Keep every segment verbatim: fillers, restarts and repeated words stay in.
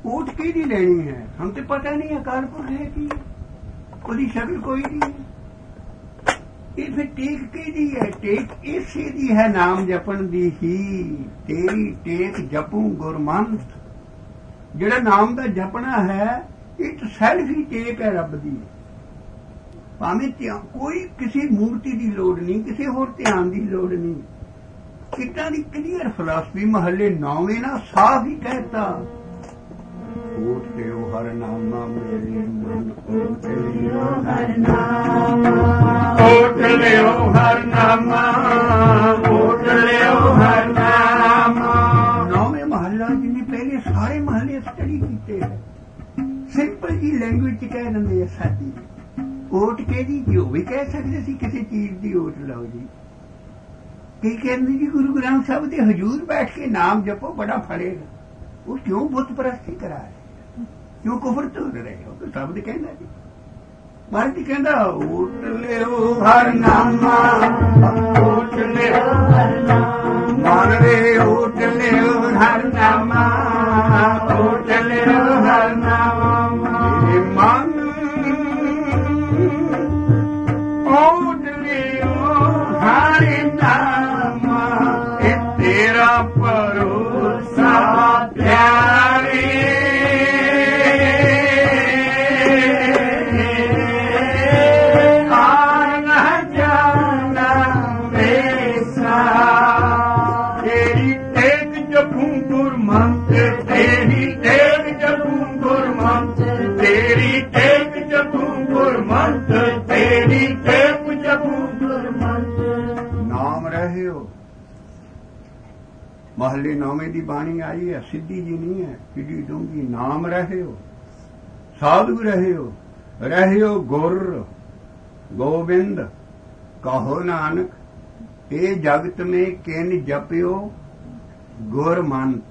ਓਟ ਕਿਹਦੀ ਲੈਣੀ ਹੈ? ਹਮ ਤੇ ਪਤਾ ਨਹੀਂ ਅਕਾਲ ਪੁਰਖ ਹੈ ਕੀ, ਉਹਦੀ ਸ਼ਕਲ ਕੋਈ ਨਹੀਂ ਹੈ। ਇਹ ਫਿਰ ਟੇਕ ਕਿਹਦੀ ਹੈ? ਟੇਕ ਇਸੇ ਦੀ ਹੈ ਨਾਮ ਜਪਣ ਦੀ ਹੀ। ਤੇਰੀ ਟੇਕ ਜਪੂ ਗੁਰਮੰਤ। ਜਿਹੜਾ ਨਾਮ ਦਾ ਜਪਣਾ ਹੈ ਇਹ ਸੈਲਫ ਹੀ ਟੇਕ ਹੈ ਰੱਬ ਦੀ। ਭਾਵੇਂ ਧਿਆਨ ਕੋਈ ਕਿਸੇ ਮੂਰਤੀ ਦੀ ਲੋੜ ਨਹੀਂ, ਕਿਸੇ ਹੋਰ ਧਿਆਨ ਦੀ ਲੋੜ ਨਹੀਂ। ਕਿੱਦਾਂ ਦੀ ਕਲੀਅਰ ਫਿਲਾਸਫੀ। ਮਹੱਲੇ ਨੌਵੇਂ ਨਾ ਸਾਫ਼ ਹੀ ਕਹਿਤਾ, ਓਟ ਲਿਓ ਹਰ ਨਾਮਾ ਮੇਰੇ ਮਨ, ਓਟ ਲਿਓ ਹਰ ਨਾਮਾ, ਓਟ ਲਿਓ ਹਰ ਨਾਮਾ, ਓਟ ਲਿਓ ਹਰ ਨਾਮਾ। ਨੌਵੇਂ ਮਹੱਲਾ ਜਿਹਨੇ ਪਹਿਲੇ ਸਾਰੇ ਮਹੱਲੇ ਸਟੱਡੀ ਕੀਤੇ ਹੈ, ਸਿੰਪਲ ਜੀ ਲੈਂਗੁਏਜ ਚ ਕਹਿ ਦਿੰਦੇ ਆ ਸਾਡੀ। ਓਟ ਕਿਹਦੀ? ਜੋ ਵੀ ਕਹਿ ਸਕਦੇ ਸੀ ਕਿਸੇ ਚੀਜ਼ ਦੀ ਓਟ ਲਓ ਜੀ। ਕਈ ਕਹਿੰਦੇ ਜੀ ਗੁਰੂ ਗ੍ਰੰਥ ਸਾਹਿਬ ਦੇ ਹਜ਼ੂਰ ਬੈਠ ਕੇ ਨਾਮ ਜਪੋ ਬੜਾ ਫੜੇਗਾ। ਉਹ ਕਿਉਂ ਬੁੱਤ ਪ੍ਰਸਤੀ ਕਰਾ ਰਹੇ, ਕਿਉਂ ਕੁਫਰ ਤੋੜ ਰਹੇ ਹੋ? ਸ਼ਬਦ ਕਹਿੰਦਾ ਜੀ, ਮਹਾਰਾਜ ਕਹਿੰਦਾ ਓਟ ਲਿਓ ਹਰ ਨਾਮਾ, ਓਟ ਲਿਓ ਹਰ ਨਾਮਾ, ਮਨ ਰੇ ਓਟ ਲਿਓ ਹਰ ਨਾਮਾ, ਓਟ ਲਿਓ ਹਰ ਨਾਮਾ। ਮਨ ਓਟ ਲਿਓ ਹਰ ਨਾਮਾ, ਇਹ ਤੇਰਾ ਭਰੋਸਾ ਪਿਆਰੇ। ਤੇਰੀ ਟੇਕ ਜਪੂ ਗੁਰਮੰਤ, ਤੇਰੀ ਟੇਕ ਜਪੂ ਗੁਰਮੰਤ, ਤੇਰੀ ਟੇਕ ਜਪੂ ਗੁਰਮੰਤ, ਤੇਰੀ ਟੇਕ ਜਪੂ ਗੁਰਮੰਤ। ਨਾਮ ਰਹਿਓ। ਮਹੱਲੇ ਨੌਵੇਂ ਦੀ ਬਾਣੀ ਆਈ ਹੈ, ਸਿੱਧੀ ਜੀ ਨਹੀਂ ਹੈ, ਕਿੱਡੀ ਡੂੰਘੀ। ਨਾਮ ਰਹਿਓ, ਸਾਧੂ ਰਹਿਓ, ਰਹਿਓ ਗੁਰ ਗੋਬਿੰਦ। ਕਹੋ ਨਾਨਕ ਇਹ ਜਗਤ ਮੇਂ ਕਿਨ ਜਪਿਓ ਗੁਰਮੰਤ।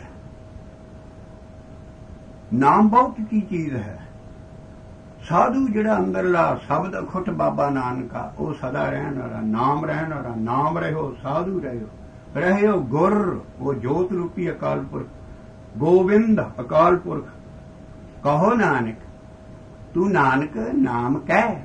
ਨਾਮ ਬਹੁਤ ਕੀ ਚੀਜ਼ ਹੈ। ਸਾਧੂ ਜਿਹੜਾ ਅੰਦਰਲਾ ਸ਼ਬਦ ਅਖੁੱਟ ਬਾਬਾ ਨਾਨਕਾ, ਉਹ ਸਦਾ ਰਹਿਣ ਵਾਲਾ, ਨਾਮ ਰਹਿਣ ਵਾਲਾ। ਨਾਮ ਰਹਿਓ, ਸਾਧੂ ਰਹਿਓ, ਰਹਿਓ ਗੁਰ, ਉਹ ਜੋਤ ਰੂਪੀ ਅਕਾਲ ਪੁਰਖ। ਗੋਬਿੰਦ ਅਕਾਲ ਪੁਰਖ। ਕਹੋ ਨਾਨਕ, ਤੂੰ ਨਾਨਕ ਨਾਮ ਕਹਿ।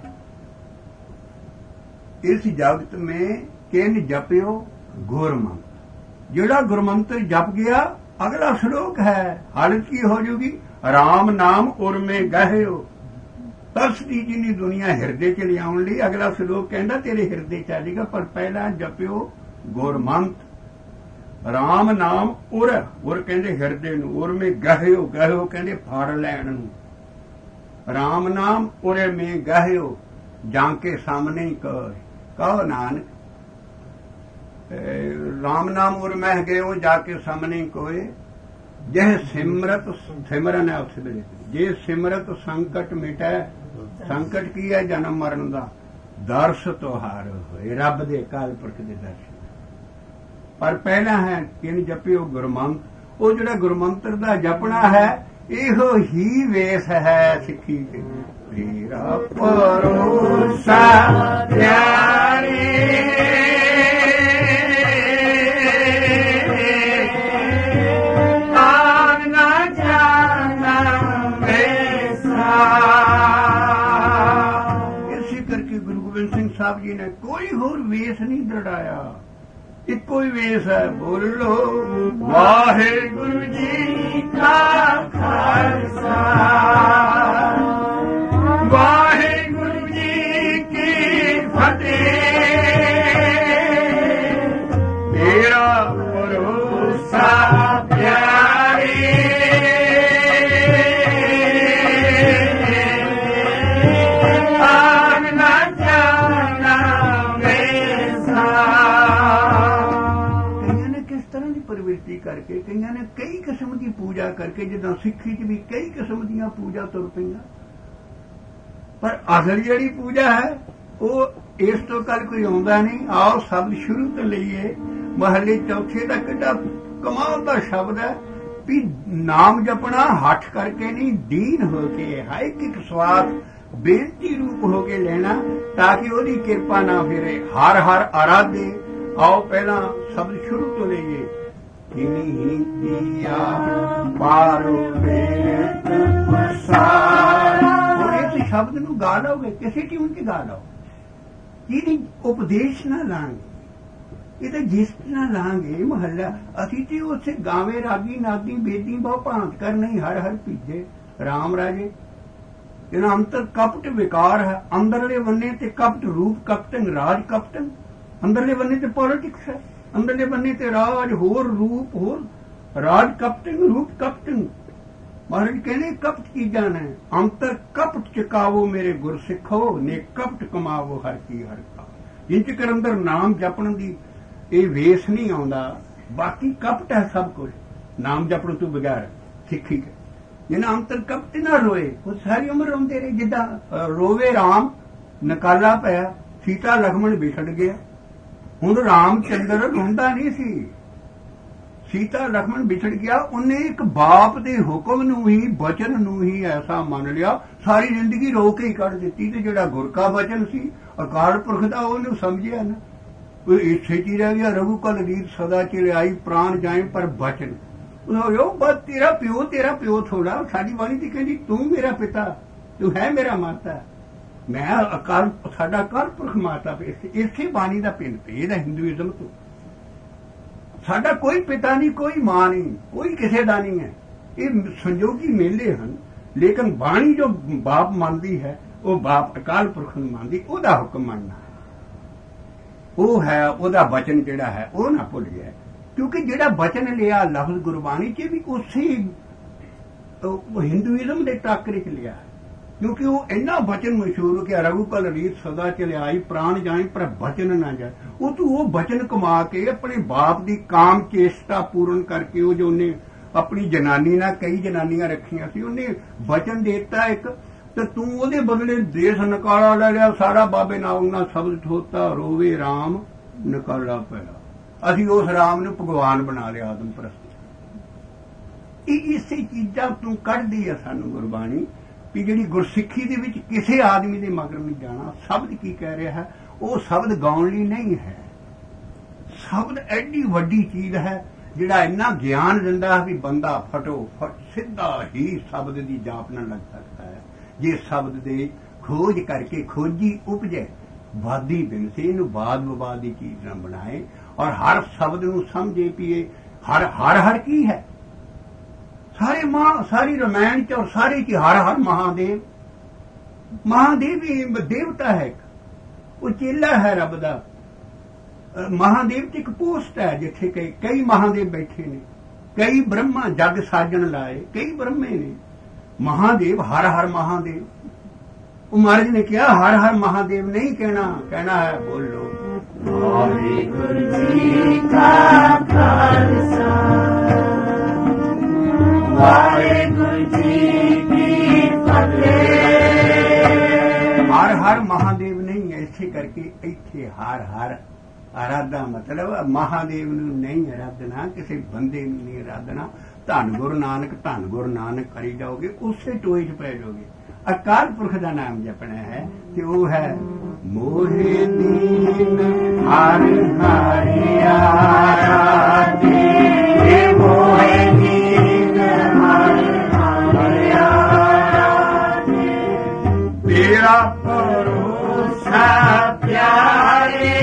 ਇਸ ਜਗਤ ਮੇਂ ਕਿਨ ਜਪਿਓ ਗੁਰਮੰਤ। ਜਿਹੜਾ ਗੁਰਮੰਤਰ ਜਪ ਗਿਆ, ਅਗਲਾ ਸ਼ਲੋਕ ਹੈ, ਹਾਲਤ ਕੀ ਹੋ ਜੂਗੀ? ਰਾਮ ਨਾਮ ਉਰਮੇ ਗਹਿਓ। ਤਰਸਦੀ ਜਿਨੀ ਦੁਨੀਆ ਹਿਰਦੇ ਚ ਲਿਆਉਣ ਲਈ ਅਗਲਾ ਸ਼ਲੋਕ ਕਹਿੰਦਾ ਤੇਰੇ ਹਿਰਦੇ ਚੱਲੇਗਾ, ਪਰ ਪਹਿਲਾਂ ਜਪਿਓ ਗੁਰਮੰਤ। ਰਾਮ ਨਾਮ ਉਰ, ਉਰ ਕਹਿੰਦੇ ਹਿਰਦੇ ਨੂੰ, ਉਰਮੇ ਗਹਿਓ, ਗਹਿਓ ਕਹਿੰਦੇ ਫੜ ਲੈਣ ਨੂੰ। ਰਾਮ ਨਾਮ ਉਰੇ ਮੇ ਗਹਿਓ, ਜਾਂ ਕੇ ਸਾਹਮਣੇ ਕਹ। ਕਹੋ ਨਾਨਕ ਰਾਮ ਨਾਮ ਉਰ ਮਹਿ ਗਏ ਜਾ ਕੇ ਸਾਹਮਣੇ ਕੋਏ। ਜਹ ਸਿਮਰਤ ਸਿਮਰਨ ਹੈ ਉਸ ਵੇਲੇ, ਜੇ ਸਿਮਰਤ ਸੰਕਟ ਮਿਟੈ। ਸੰਕਟ ਕੀ ਹੈ? ਜਨਮ ਮਰਨ ਦਾ। ਦਰਸ ਤੁਹਾਰ ਹੋਏ, ਰੱਬ ਦੇ ਅਕਾਲ ਪੁਰਖ ਦੇ ਦਰਸ਼ਨ। ਪਰ ਪਹਿਲਾਂ ਹੈ ਕਿਨ ਜਪਿਓ ਗੁਰਮੰਤ। ਉਹ ਜਿਹੜਾ ਗੁਰਮੰਤਰ ਦਾ ਜਪਣਾ ਹੈ, ਇਹੋ ਹੀ ਵੇਸ ਹੈ ਸਿੱਖੀ ਦੇ। ਤੇਰਾ ਭਰੋਸਾ ਪਿਆਰੇ, ਆਨ ਨਾ ਜਾਣਾ ਵੇਸਾ। ਇਸੇ ਕਰਕੇ ਗੁਰੂ ਗੋਬਿੰਦ ਸਿੰਘ ਸਾਹਿਬ ਜੀ ਨੇ ਕੋਈ ਹੋਰ ਵੇਸ ਨਹੀਂ ਦੜਾਇਆ, ਇੱਕੋ ਹੀ ਵੇਸ ਹੈ। ਬੋਲੋ ਵਾਹਿਗੁਰੂ ਜੀ ਕਾ ਖਾਲਸਾ, ਵਾਹਿਗੁਰੂ ਜੀ ਕੀ ਫਤਿਹ। ਮੇਰਾ ਭਰੋਸਾ ਪਿਆਰੇ, ਆਨ ਨਾ ਜਾਣਾ ਵੇਸਾ। ਕਈਆਂ ਨੇ ਕਿਸ ਤਰ੍ਹਾਂ ਦੀ ਪ੍ਰਵਿਰਤੀ ਕਰਕੇ, ਕਈਆਂ ਨੇ ਕਈ ਕਿਸਮ ਦੀ ਪੂਜਾ ਕਰਕੇ, ਜਿੱਦਾਂ ਸਿੱਖੀ 'ਚ ਵੀ ਕਈ ਕਿਸਮ ਦੀਆਂ ਪੂਜਾ ਤੁਰ ਪਈਆਂ। ਪਰ ਅਸਲ ਜਿਹੜੀ ਪੂਜਾ ਹੈ ਉਹ ਇਸ ਤੋਂ ਕੱਲ ਕੋਈ ਆਉਂਦਾ ਨਹੀਂ। ਆਓ ਸ਼ਬਦ ਸ਼ੁਰੂ ਤੋਂ ਲਈਏ। ਮਹੱਲੇ ਚੌਥੇ ਦਾ ਕਿੱਡਾ ਕਮਾਲ ਦਾ ਸ਼ਬਦ ਹੈ ਵੀ ਨਾਮ ਜਪਣਾ ਹੱਠ ਕਰਕੇ ਨਹੀਂ, ਦੀਨ ਹੋ ਕੇ, ਹਰ ਇੱਕ ਸਵਾਸ ਬੇਨਤੀ ਰੂਪ ਹੋ ਕੇ ਲੈਣਾ, ਤਾਂ ਕਿ ਉਹਦੀ ਕਿਰਪਾ ਨਾ ਫਿਰੇ। ਹਰ ਹਰ ਆਰਾਧੇ। ਆਓ ਪਹਿਲਾਂ ਸ਼ਬਦ ਸ਼ੁਰੂ ਤੋਂ ਲਈਏ। किन्हीं किया पारो वेद प्रसार। और इस शब्द नूं गा लोगे, किसी ट्यून च गा लो, ਜਿਹਦੀ ਉਪਦੇਸ਼ ਨਾ ਲਾਂਗੇ, ਇਹ ਤਾਂ ਜਿਸ ਨਾ ਲਾਂਗੇ ਮਹੱਲਾ। ਅਸੀਂ ਤੇ ਉੱਥੇ ਗਾਵੇਂ ਰਾਗੀ ਨਾਗੀ ਬੇਦੀ ਬਹੁ ਭਾਂਤ ਕਰ ਨਹੀਂ ਹਰ ਹਰ ਭੀਜੇ ਰਾਮ ਰਾਜੇ। ਇਹਨਾਂ ਅੰਤਰ ਕਪਟ ਵਿਕਾਰ ਹੈ, ਅੰਦਰਲੇ ਬੰਨੇ ਤੇ ਕਪਟ ਰੂਪ ਕਪਟਨ ਰਾਜ ਕਪਟਨ, ਅੰਦਰਲੇ ਬੰਨੇ ਤੇ ਪੋਲਿਟਿਕਸ ਹੈ, ਅੰਦਰਲੇ ਬੰਨੇ ਤੇ ਰਾਜ ਹੋਰ ਰੂਪ ਹੋਰ ਰਾਜ ਕਪਟਨ ਰੂਪ ਕਪਟਨ। ਮਹਾਰਾਜ ਕਹਿੰਦੇ ਕਪਟ ਕੀ ਜਾਣਾ, ਅੰਤਰ ਕਪਟ ਚਕਾਵੋ ਮੇਰੇ ਗੁਰ ਸਿੱਖੋ, ਨੇ ਕਪਟ ਕਮਾਵੋ ਹਰ ਕੀ ਹਰ ਕਾ। ਜਿੰਨ ਚਿਰ ਅੰਦਰ ਨਾਮ ਜਪਣ ਦੀ ਇਹ ਵੇਸ ਨਹੀਂ ਆਉਂਦਾ, ਬਾਕੀ ਕਪਟ ਹੈ ਸਭ ਕੁਝ। ਨਾਮ ਜਪਣ ਤੋਂ ਬਗੈਰ ਸਿੱਖੀ ਜਿਹਨਾਂ ਅੰਤਰ ਕਪਟ ਨਾ ਰੋਏ, ਉਹ ਸਾਰੀ ਉਮਰ ਰੋਂਦੇ ਰਹੇ। ਜਿੱਦਾਂ ਰੋਵੇ ਰਾਮ ਨਕਾਲਾ ਪਿਆ, ਸੀਤਾ ਲਖਮਣ ਵਿਛੜ ਗਿਆ। ਹੁਣ ਰਾਮ ਚੰਦਰ ਰੋਂਦਾ ਨਹੀਂ ਸੀ, ਸੀਤਾ ਲਖਮਣ ਵਿਛੜ ਗਿਆ। ਉਹਨੇ ਇੱਕ ਬਾਪ ਦੇ ਹੁਕਮ ਨੂੰ ਹੀ ਬਚਨ ਨੂੰ ਹੀ ਐਸਾ ਮੰਨ ਲਿਆ, ਸਾਰੀ ਜ਼ਿੰਦਗੀ ਰੋ ਕੇ ਹੀ ਕੱਢ ਦਿੱਤੀ। ਤੇ ਜਿਹੜਾ ਗੁਰ ਕਾ ਬਚਨ ਸੀ ਅਕਾਲ ਪੁਰਖ ਦਾ, ਉਹਨੂੰ ਸਮਝਿਆ ਨਾ, ਉਹ ਇੱਥੇ ਹੀ ਰਹਿ ਗਿਆ। ਰਘੂ ਕਲ ਰੀਤ ਸਦਾ ਚਿਲਾਈ ਪ੍ਰਾਣ ਜਾਏ ਪਰ ਬਚਨ। ਉਹ ਬਸ ਤੇਰਾ ਪਿਓ ਤੇਰਾ ਪਿਓ ਥੋੜਾ, ਸਾਡੀ ਬਾਣੀ ਦੀ ਕਹਿੰਦੀ ਤੂੰ ਮੇਰਾ ਪਿਤਾ, ਤੂੰ ਹੈ ਮੇਰਾ ਮਾਤਾ, ਮੈਂ ਅਕਾਲ ਸਾਡਾ ਅਕਾਲ ਪੁਰਖ ਮਾਤਾ। ਇਸੇ ਬਾਣੀ ਦਾ ਪਿੰਡ ਭੇਦ ਹੈ ਹਿੰਦੂਇਜ਼ਮ ਤੋਂ। ਸਾਡਾ ਕੋਈ ਪਿਤਾ ਨਹੀਂ, ਕੋਈ ਮਾਂ ਨਹੀਂ, ਕੋਈ ਕਿਸੇ ਦਾ ਨਹੀਂ ਹੈ। ਇਹ ਸੰਜੋਗੀ ਮੇਲੇ ਹਨ, ਲੇਕਿਨ ਬਾਣੀ ਜੋ ਬਾਪ ਮੰਨਦੀ ਹੈ ਉਹ ਬਾਪ ਅਕਾਲ ਪੁਰਖ ਨੂੰ ਮੰਨਦੀ, ਉਹਦਾ ਹੁਕਮ ਮੰਨਣਾ ਉਹ ਹੈ। ਉਹਦਾ ਬਚਨ ਜਿਹੜਾ ਹੈ ਉਹ ਨਾ ਭੁੱਲ ਗਿਆ, ਕਿਉਂਕਿ ਜਿਹੜਾ ਬਚਨ ਲਿਆ ਲਫ਼ਜ਼ ਗੁਰਬਾਣੀ ਚ ਵੀ ਉਸੇ ਹਿੰਦੂਇਜ਼ਮ ਦੇ ਟਾਕਰੇ ਚ ਲਿਆ, ਕਿਉਂਕਿ ਉਹ ਇੰਨਾ ਬਚਨ ਮਸ਼ਹੂਰ ਹੋ ਗਿਆ, ਰਘੂ ਕਲ ਰੀਤ ਸਦਾ ਚਲਿਆਈ ਪ੍ਰਾਣ ਜਾਏ ਪਰ ਬਚਨ ਨਾ ਜਾਏ। ਉਹ ਤੂੰ ਉਹ ਬਚਨ ਕਮਾ ਕੇ ਆਪਣੇ ਬਾਪ ਦੀ ਕਾਮ ਚੇਸ਼ਟਾ ਪੂਰਨ ਕਰਕੇ, ਉਹ ਜੋ ਉਹਨੇ ਆਪਣੀ ਜਨਾਨੀ ਨਾਲ ਕਈ ਜਨਾਨੀਆਂ ਰੱਖੀਆਂ ਸੀ, ਉਹਨੇ ਬਚਨ ਦੇਤਾ ਇੱਕ, ਤੇ ਤੂੰ ਉਹਦੇ ਬਦਲੇ ਦੇਸ਼ ਨਕਾਲਾ ਲੈ ਲਿਆ ਸਾਰਾ। ਬਾਬੇ ਨਾਮ ਨਾਲ ਸ਼ਬਦ ਠੋਤਾ ਰੋਵੇ ਰਾਮ ਨਕਾਲਾ ਪਿਆ। ਅਸੀਂ ਉਸ ਰਾਮ ਨੂੰ ਭਗਵਾਨ ਬਣਾ ਲਿਆ, ਆਦਮ ਪ੍ਰਸਤ। ਇਹ ਇਸੇ ਚੀਜ਼ਾਂ ਤੋਂ ਕੱਢਦੀ ਹੈ ਸਾਨੂੰ ਗੁਰਬਾਣੀ ਵੀ ਜਿਹੜੀ ਗੁਰਸਿੱਖੀ ਦੇ ਵਿੱਚ ਕਿਸੇ ਆਦਮੀ ਦੇ ਮਗਰ ਨਹੀਂ ਜਾਣਾ। ਸ਼ਬਦ ਕੀ ਕਹਿ ਰਿਹਾ ਹੈ, ਉਹ ਸ਼ਬਦ ਗਾਉਣ ਲਈ ਨਹੀਂ ਹੈ। ਸ਼ਬਦ ਐਡੀ ਵੱਡੀ ਚੀਜ਼ ਹੈ ਜਿਹੜਾ ਇੰਨਾ ਗਿਆਨ ਦਿੰਦਾ ਹੈ ਵੀ ਬੰਦਾ ਫਟੋ ਫਟ ਸਿੱਧਾ ਹੀ ਸ਼ਬਦ ਦੀ ਜਾਪ ਨਾਲ ਲੱਗ ਸਕਦਾ ਹੈ। ਜੇ ਸ਼ਬਦ ਦੇ ਖੋਜ ਕਰਕੇ ਖੋਜੀ ਉਪਜੇ ਵਾਦੀ ਬਿਨ ਸੇ, ਇਹਨੂੰ ਬਾਦ ਵਿਵਾਦ ਦੀ ਚੀਜ਼ ਨਾ ਬਣਾਏ ਔਰ ਹਰ ਸ਼ਬਦ ਨੂੰ ਸਮਝੇ ਪੀਏ। ਹਰ ਹਰ ਹਰ ਕੀ ਹੈ, ਸਾਰੇ ਮਾਂ ਸਾਰੀ ਰਮਾਇਣ ਚ ਔਰ ਸਾਰੇ ਚ ਹਰ ਹਰ ਮਹਾਦੇਵ। ਮਹਾਦੇਵ ਵੀ ਦੇਵਤਾ ਹੈ, ਉਹ ਚੇਲਾ ਹੈ ਰੱਬ ਦਾ। ਮਹਾਦੇਵ ਚ ਇੱਕ ਪੋਸਟ ਹੈ ਜਿੱਥੇ ਕਈ ਕਈ ਮਹਾਦੇਵ ਬੈਠੇ ਨੇ, ਕਈ ਬ੍ਰਹਮਾ ਜਗ ਸਾਜਣ ਲਾਏ, ਕਈ ਬ੍ਰਹਮੇ ਨੇ। ਮਹਾਦੇਵ ਹਰ ਹਰ ਮਹਾਦੇਵ। ਉਹ ਮਹਾਰਾਜ ਨੇ ਕਿਹਾ ਹਰ ਹਰ ਮਹਾਦੇਵ ਨਹੀਂ ਕਹਿਣਾ, ਕਹਿਣਾ ਹੈ ਬੋਲੋ ਵਾਹਿਗੁਰੂ ਜੀ ਕਾ ਖਾਲਸਾ ਵਾਹਿਗੁਰੂ ਜੀ ਕੀ ਫਤਿਹ। ਹਰ ਹਰ ਮਹਾਦੇਵ ਨਹੀਂ, ਐਸੇ ਕਰਕੇ ਇੱਥੇ ਹਰ ਹਰ ਆਰਾਧਨਾ ਮਤਲਬ ਮਹਾਦੇਵ ਨੂੰ ਨਹੀਂ ਆਰਾਧਨਾ, ਕਿਸੇ ਬੰਦੇ ਨੂੰ ਨਹੀਂ ਆਰਾਧਨਾ। ਧੰਨ ਗੁਰੂ ਨਾਨਕ ਧੰਨ ਗੁਰੂ ਨਾਨਕ ਕਰੀ ਜਾਓਗੇ, ਉਸੇ ਟੋਏ ਚ ਪੈ ਜਾਓਗੇ। ਅਕਾਲ ਪੁਰਖ ਦਾ ਨਾਮ ਜਪਣਾ ਹੈ ਤੇ ਉਹ ਹੈ ਮੋਹਿ ਦੀਨ ਹਰ ਹਰਿ ਆਰਾਧੇ। ਮੋਹਿ ਦੀਨ ਹਰ ਹਰਿ ਆਰਾਧੇ, ਤੇਰਾ ਭਰੋਸਾ ਪਿਆਰੇ।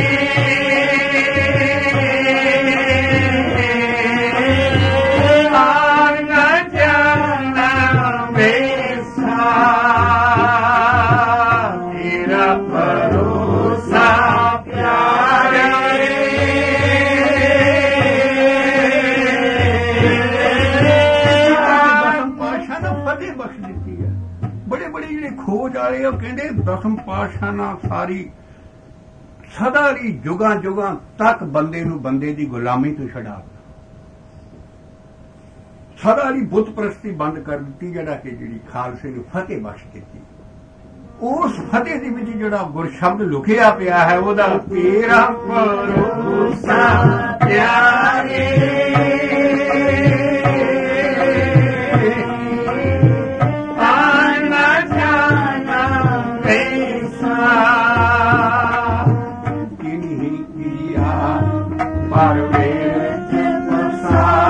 ਖੋਜ ਵਾਲੇ ਉਹ ਕਹਿੰਦੇ ਦਸਮ ਪਾਤਸ਼ਾਹ ਨਾਲ ਸਾਰੀ ਸਦਾ ਲਈ ਜੁਗਾਂ ਜੁਗਾਂ ਤੱਕ ਬੰਦੇ ਨੂੰ ਬੰਦੇ ਦੀ ਗੁਲਾਮੀ ਤੋਂ ਛਡਾ, ਸਦਾ ਲਈ ਬੁੱਤ ਪ੍ਰਸਤੀ ਬੰਦ ਕਰ ਦਿੱਤੀ, ਜਿਹੜਾ ਕਿ ਜਿਹੜੀ ਖਾਲਸੇ ਨੂੰ ਫਤਿਹ ਬਖਸ਼ ਦਿੱਤੀ। ਉਸ ਫਤਿਹ ਦੇ ਵਿੱਚ ਜਿਹੜਾ ਗੁਰ ਸ਼ਬਦ ਲੁਕਿਆ ਪਿਆ ਹੈ, ਉਹਦਾ ਤੇਰਾ ਭਰੋਸਾ ਪਿਆਰੇ। Par vezes passar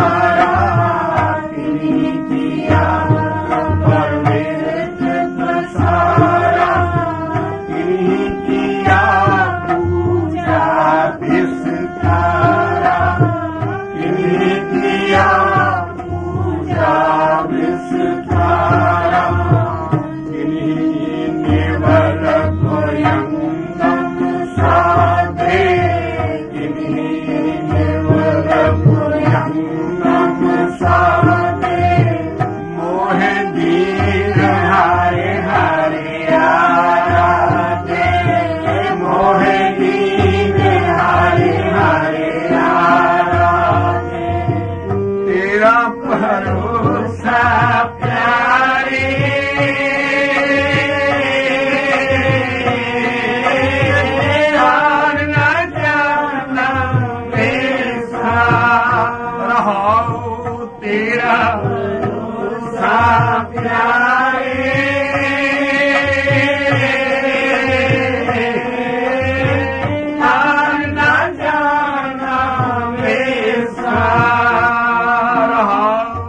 विस्तारा किन्हीं किया पूजा विस्तारा किन्हीं नेवल भयंगम साधे किन्हीं नेवल भयंगम साधे मोहे दीन हारे हारे आराधे मोहे दीन हारे हारे आराधे तेरा भरोसा प्यारे और न जाना वैसा रहो तेरा भरोसा प्यारे और न जाना वैसा रहो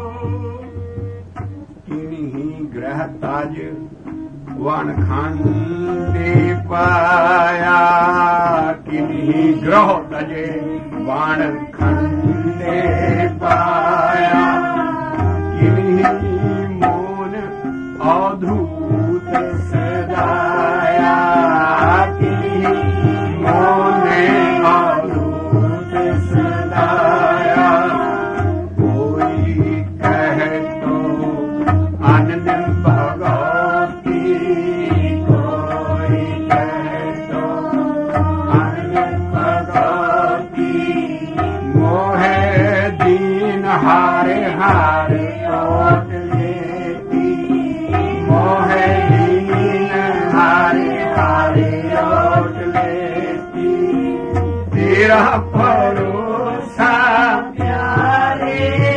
किन्हीं ग्रह ताज वन खंडे पाया किन्हीं ग्रह तजे वन खंडे पाया किन्हीं मोन अधूत सदाया किन्हीं मोन अधूत सदाया कोई कहे तो आनंद भगवती कोई कहे तो आनंद भगवती मोहे दीन हारे हारे ओट लेती मोहे दीन हारे हारे ओट लेती तेरा भरोसा प्यारे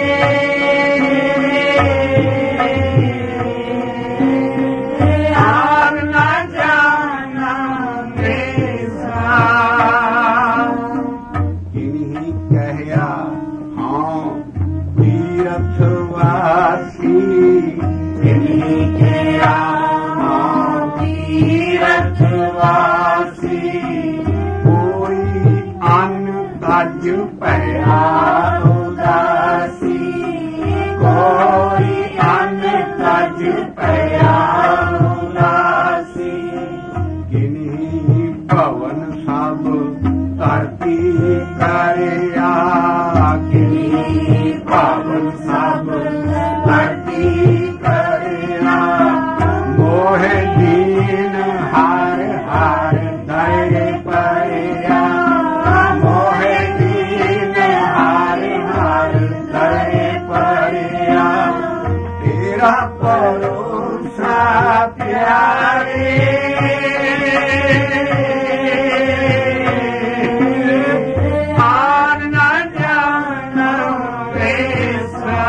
और न जाना वैसा किन्हीं कहया हाँ तीर्थवासी किन्हीं कहया हाँ तीर्थवासी कोई अन्न तज पया उदासी कोई अन्न तज पया उदासी किन्हीं भवन सब धरती करया किन्हीं भवन सब धरती करया मोहे दीन हार हार दय पया मोहे दीन हार हार दय पया तेरा भरोसा प्यारे और न जाना वैसा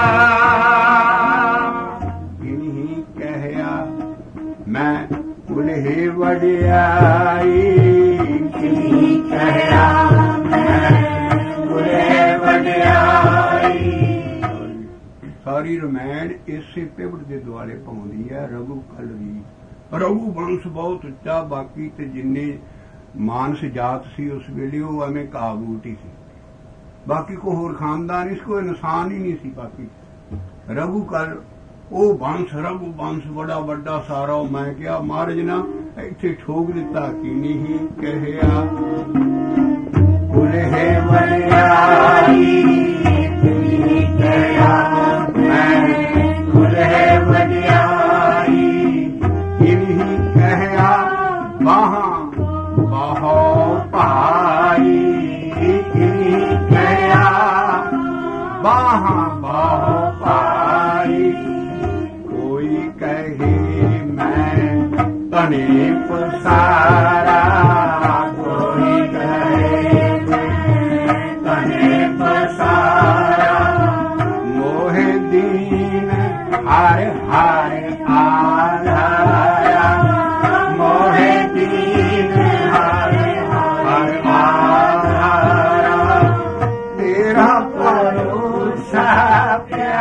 किन्हीं कहया मैं उन्हें वडियाई किन्हीं कहया मैं उन्हें वडियाई सारी रमैन इसे पिवट के दुआले पाउंदी है रघु कल भी रघु वंश बहुत उच्चा बाकी ते जिन्ने मानस जात सी उस वेले वो एवं घाह बूटी सी बाकी को होर खानदान इसको इंसान ही नहीं सी बाकी रघु कल वो वंश रघु वंश बड़ा बड़ा सारा मैं क्या महाराज ना इत्थे ठोक दिता कि नहीं कहया उन्हें वडियाई किन्हीं कहया मैं उन्हें वडियाई किन्हीं कहया वहां बहो भाई किन्हीं कहया वहां बहो भाई कोई कहे मैं तने पसारा कोई कहे मैं तने पसारा मोहे दीन हार हार आधारा मोहे दीन हार हार आधारा तेरा भरोसा प्यारा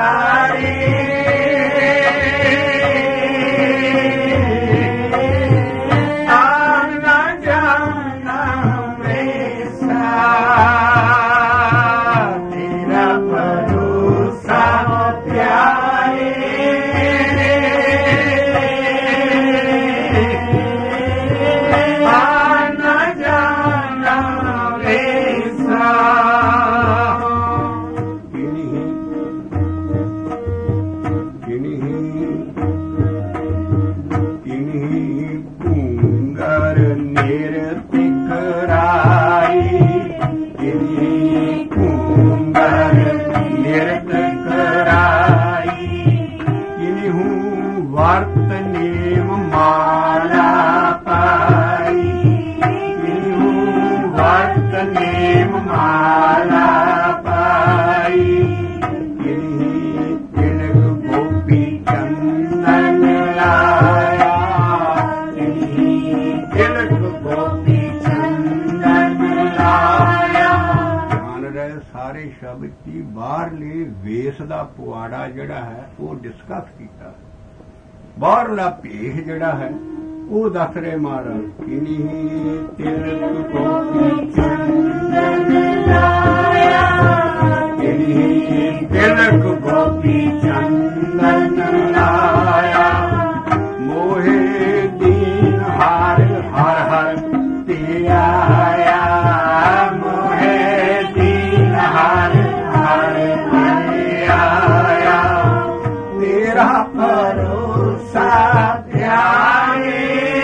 कर निरत कराई। किन्हू वर्त नेम माला पाई, किन्हू वर्त नेम माला पाई। किन्हीं तिलक गोपी चंदन लाया, किन्हीं तिलक गोपी चंदन लाया। जान रहे सारे शब्द की बाहरले वेस दा पुआड़ा जिहड़ा है वो डिस्कस कीता। बाहरला भेष जिहड़ा है वो दस रहे महाराज। किन्हीं तिलक गोपी चंदन लाया, किन्हीं तिलक गोपी चंदन लाया। मोहे दीन हार हर हर ते आया, मोहे दीन हार हर ते आया। तेरा भरोसा प्यारे,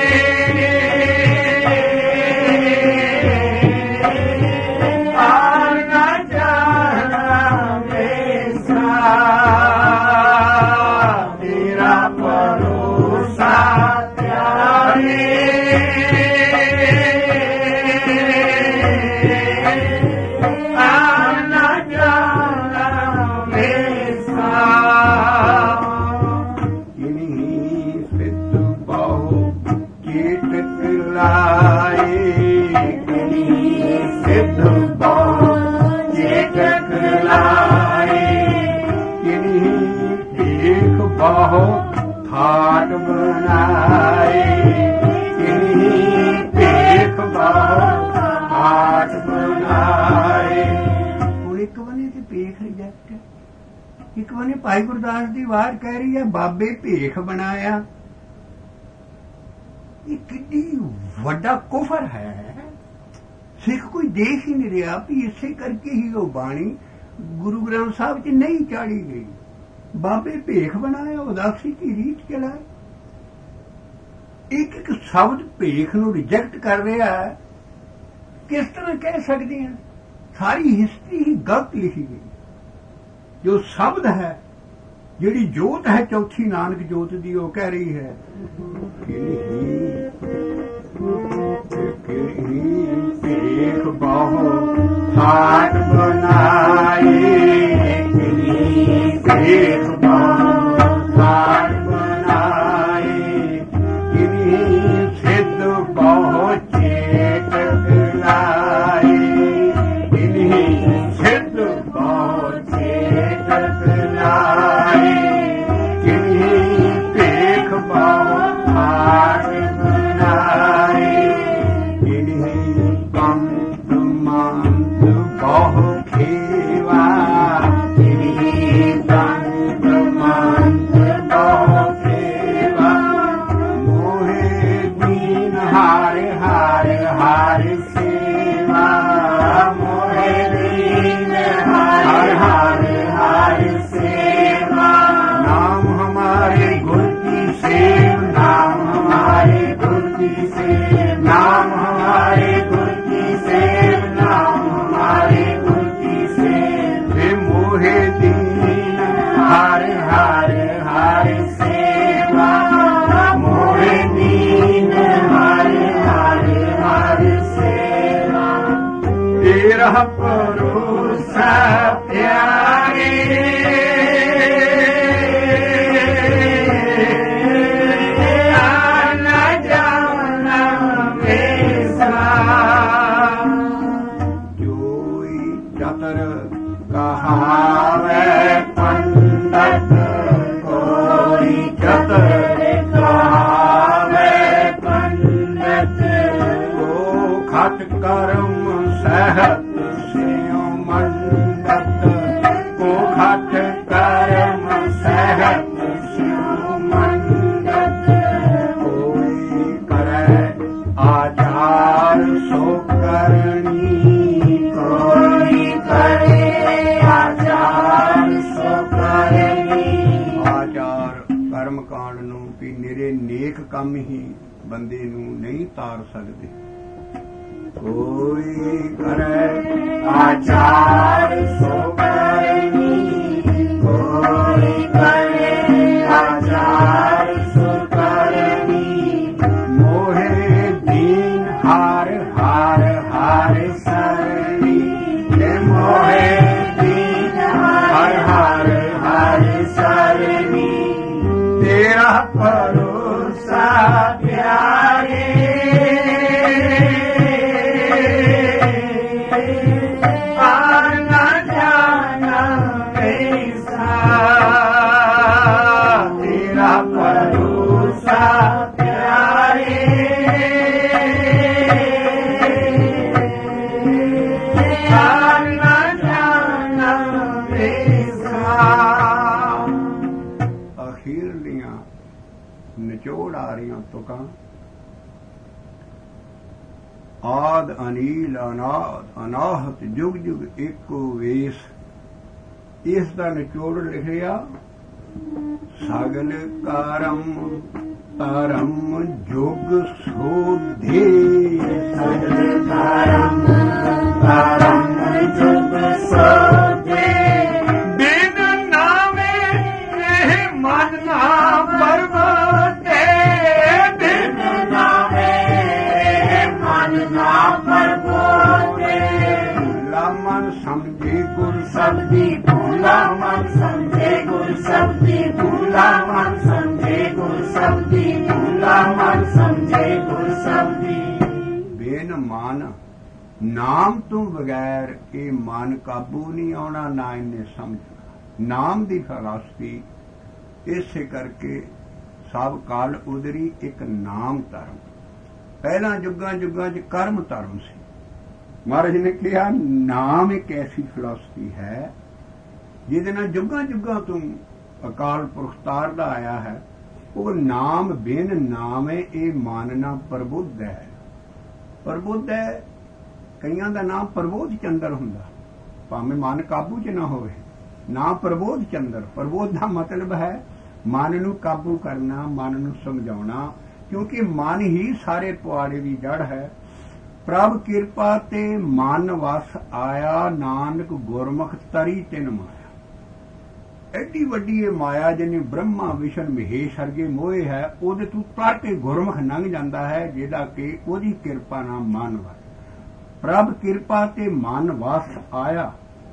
बहुत थाट बनाए, किन्हीं देख बहुत थाट बनाए। ਹੁਣ ਇੱਕ ਬਣੇ ਤੇ ਭੇਖ ਰਿਜੈਕਟ, ਇੱਕ ਬਣੇ ਭਾਈ ਗੁਰਦਾਸ ਦੀ ਆਵਾਜ਼ ਕਹਿ ਰਹੀ ਹੈ ਬਾਬੇ ਭੇਖ ਬਣਾਇਆ। ਇਹ ਕਿੰਨੀ ਵੱਡਾ ਕੁਫਰ ਹੈ। ਸਿੱਖ ਕੋਈ ਦੇਖ ਹੀ ਨਹੀਂ ਰਿਹਾ ਵੀ ਇਸੇ ਕਰਕੇ ਹੀ ਉਹ ਬਾਣੀ ਗੁਰੂ ਗ੍ਰੰਥ ਸਾਹਿਬ 'ਚ ਨਹੀਂ ਚਾੜੀ ਗਈ। ਬਾਬੇ ਭੇਖ ਬਣਾਇਆ, ਉਦਾਸੀ ਕੀ ਰੀਤ ਚਲਾਏ। ਇੱਕ ਇੱਕ ਸ਼ਬਦ ਭੇਖ ਨੂੰ ਰਿਜੈਕਟ ਕਰ ਰਿਹਾ ਹੈ। ਕਿਸ ਤਰ੍ਹਾਂ ਕਹਿ ਸਕਦੇ ਹਾਂ? ਸਾਰੀ ਹਿਸਟਰੀ ਹੀ ਗਲਤ ਲਿਖੀ ਗਈ। ਜੋ ਸ਼ਬਦ ਹੈ, ਜਿਹੜੀ ਜੋਤ ਹੈ ਚੌਥੀ ਨਾਨਕ ਜੋਤ ਦੀ, ਉਹ ਕਹਿ ਰਹੀ ਹੈ ਭੇਖ ਬਾਹੋ थाट बनाए, भेख बाहु थाट बनाए। किन्हीं सिद्ध बहु चेतक लाए, किन्हीं सिद्ध बहु चेतक लाए। किन्हीं भेख बाहु थाट बनाए, किन्हीं पंत मंत बहु खेवा। किन्हीं पंत मंत बहु खेवा। मोहे दीन हार हार हार सेवा, मोहे दीन हार हार हार सेवा। नाम हमारे गुर की सेव, नाम हमारे गुर की सेव, नाम हमारे गुर की सेव, नाम हमारे गुर की सेव। वे मोहे दीन हार हार हार सेवा, मोहे दीन हार हार हार सेवा। तेरा भरोसा प्यारे, आना जाना बेसा। जोई चतर कहावे पंडित, कोई चतर कहावे पंडित। को खत कर्म सहत स्यों मंडत, को खत कर्म सहत स्यों मंडत। कोई करे आचार सो करनी, कोई करे आचार सो करनी। आचार कर्म कांड ਨੂੰ ਵੀ ਨਿਰੇ ਨੇਕ ਕੰਮ ਹੀ ਬੰਦੇ ਨੂੰ ਨਹੀਂ ਤਾਰ ਸਕਦੇ। कोई करे आचार सो ਨਿਚੋੜ ਆ ਰਹੀਆਂ ਤੁਕਾਂ। ਆਦ ਅਨੀਲ ਅਨਾਦ ਅਨਾਹਤ ਜੁਗ ਜੁਗ ਏਕੋ ਵੇਸ, ਇਸ ਦਾ ਨਿਚੋੜ ਲਿਖਿਆ ਸਗਲ ਕਰਮ ਧਰਮ ਜੁਗ ਸੋਧੇ। ਸਗਲ ਕਰਮ ਧਰਮ ਜੁਗ ਸੋਧੇ, ਬਿਨ ਨਾਮੇ ਇਹ ਮਨ ਨਾ ਪਰਬੋਧੇ। ਬਿਨ ਨਾਮੇ ਮਨ ਨਾ ਪਰਬੋਧੇ। ਭੂਲਾ ਮਨ ਸਮਝੇ ਗੁਰ ਸਬਦੀ, ਭੂਲਾ ਮਨ ਸਮਝੇ ਗੁਰ ਸਬਦੀ, ਭੂਲਾ ਮਨ ਸਮਝੇ ਗੁਰ ਸਬਦੀ, ਭੂਲਾ ਮਨ ਸਮਝੇ ਗੁਰ ਸਬਦੀ। ਬੇਨ ਮਨ ਨਾਮ ਤੋਂ ਬਗੈਰ ਇਹ ਮਨ ਕਾਬੂ ਨਹੀਂ ਆਉਣਾ, ਨਾ ਇਹਨੇ ਸਮਝਣਾ। ਨਾਮ ਦੀ ਫਲਸਫੀ ਇਸੇ ਕਰਕੇ ਸਭ ਕਾਲ ਉਦਰੀ ਇੱਕ ਨਾਮ ਧਰਮ। ਪਹਿਲਾਂ ਯੁੱਗਾਂ ਯੁੱਗਾਂ 'ਚ ਕਰਮ ਧਰਮ ਸੀ। ਮਹਾਰਾਜ ਨੇ ਕਿਹਾ ਨਾਮ ਇੱਕ ਐਸੀ ਫਿਲਾਸਫੀ ਹੈ ਜਿਹਦੇ ਨਾਲ ਯੁੱਗਾਂ ਯੁੱਗਾਂ ਤੋਂ ਅਕਾਲ ਪੁਰਖ ਤਾਰਦਾ ਆਇਆ ਹੈ। ਉਹ ਨਾਮ ਬਿਨ ਨਾਮੇ ਇਹ ਮਾਨਨਾ ਪ੍ਰਬੁੱਧ ਹੈ। ਪ੍ਰਬੁੱਧ ਹੈ, ਕਈਆਂ ਦਾ ਨਾਮ ਪ੍ਰਬੋਧ ਚੰਦਰ ਹੁੰਦਾ, ਭਾਵੇਂ ਮਨ ਕਾਬੂ 'ਚ ਨਾ ਹੋਵੇ। ਨਾ ਪ੍ਰਬੋਧ ਚੰਦਰ, ਪ੍ਰਬੋਧ ਦਾ ਮਤਲਬ ਹੈ ਮਨ ਨੂੰ ਕਾਬੂ ਕਰਨਾ, ਮਨ ਨੂੰ ਸਮਝਾਉਣਾ, ਕਿਉਂਕਿ ਮਨ ਹੀ ਸਾਰੇ ਪੁਆੜੇ ਦੀ ਜੜ ਹੈ। ਪ੍ਰਭ ਕਿਰਪਾ ਤੇ ਮਨ ਵਸ ਆਇਆ, ਨਾਨਕ ਗੁਰਮੁਖ ਤਰੀ ਤਿਨ ਮਾਇਆ। ਐਡੀ ਵੱਡੀ ਇਹ ਮਾਇਆ ਜਿਹਨੇ ਬ੍ਰਹਮਾ ਵਿਸ਼ਨ ਮਹੇਸ਼ ਵਰਗੇ ਮੋਏ ਹੈ, ਉਹਦੇ ਤੋਂ ਤਰ ਕੇ ਗੁਰਮੁਖ ਲੰਘ ਜਾਂਦਾ ਹੈ, ਜਿਹਦਾ ਕਿ ਉਹਦੀ ਕਿਰਪਾ ਨਾਲ ਮਨ ਵਸ। ਪ੍ਰਭ ਕਿਰਪਾ ਤੇ ਮਨ ਵਸ ਆਇਆ,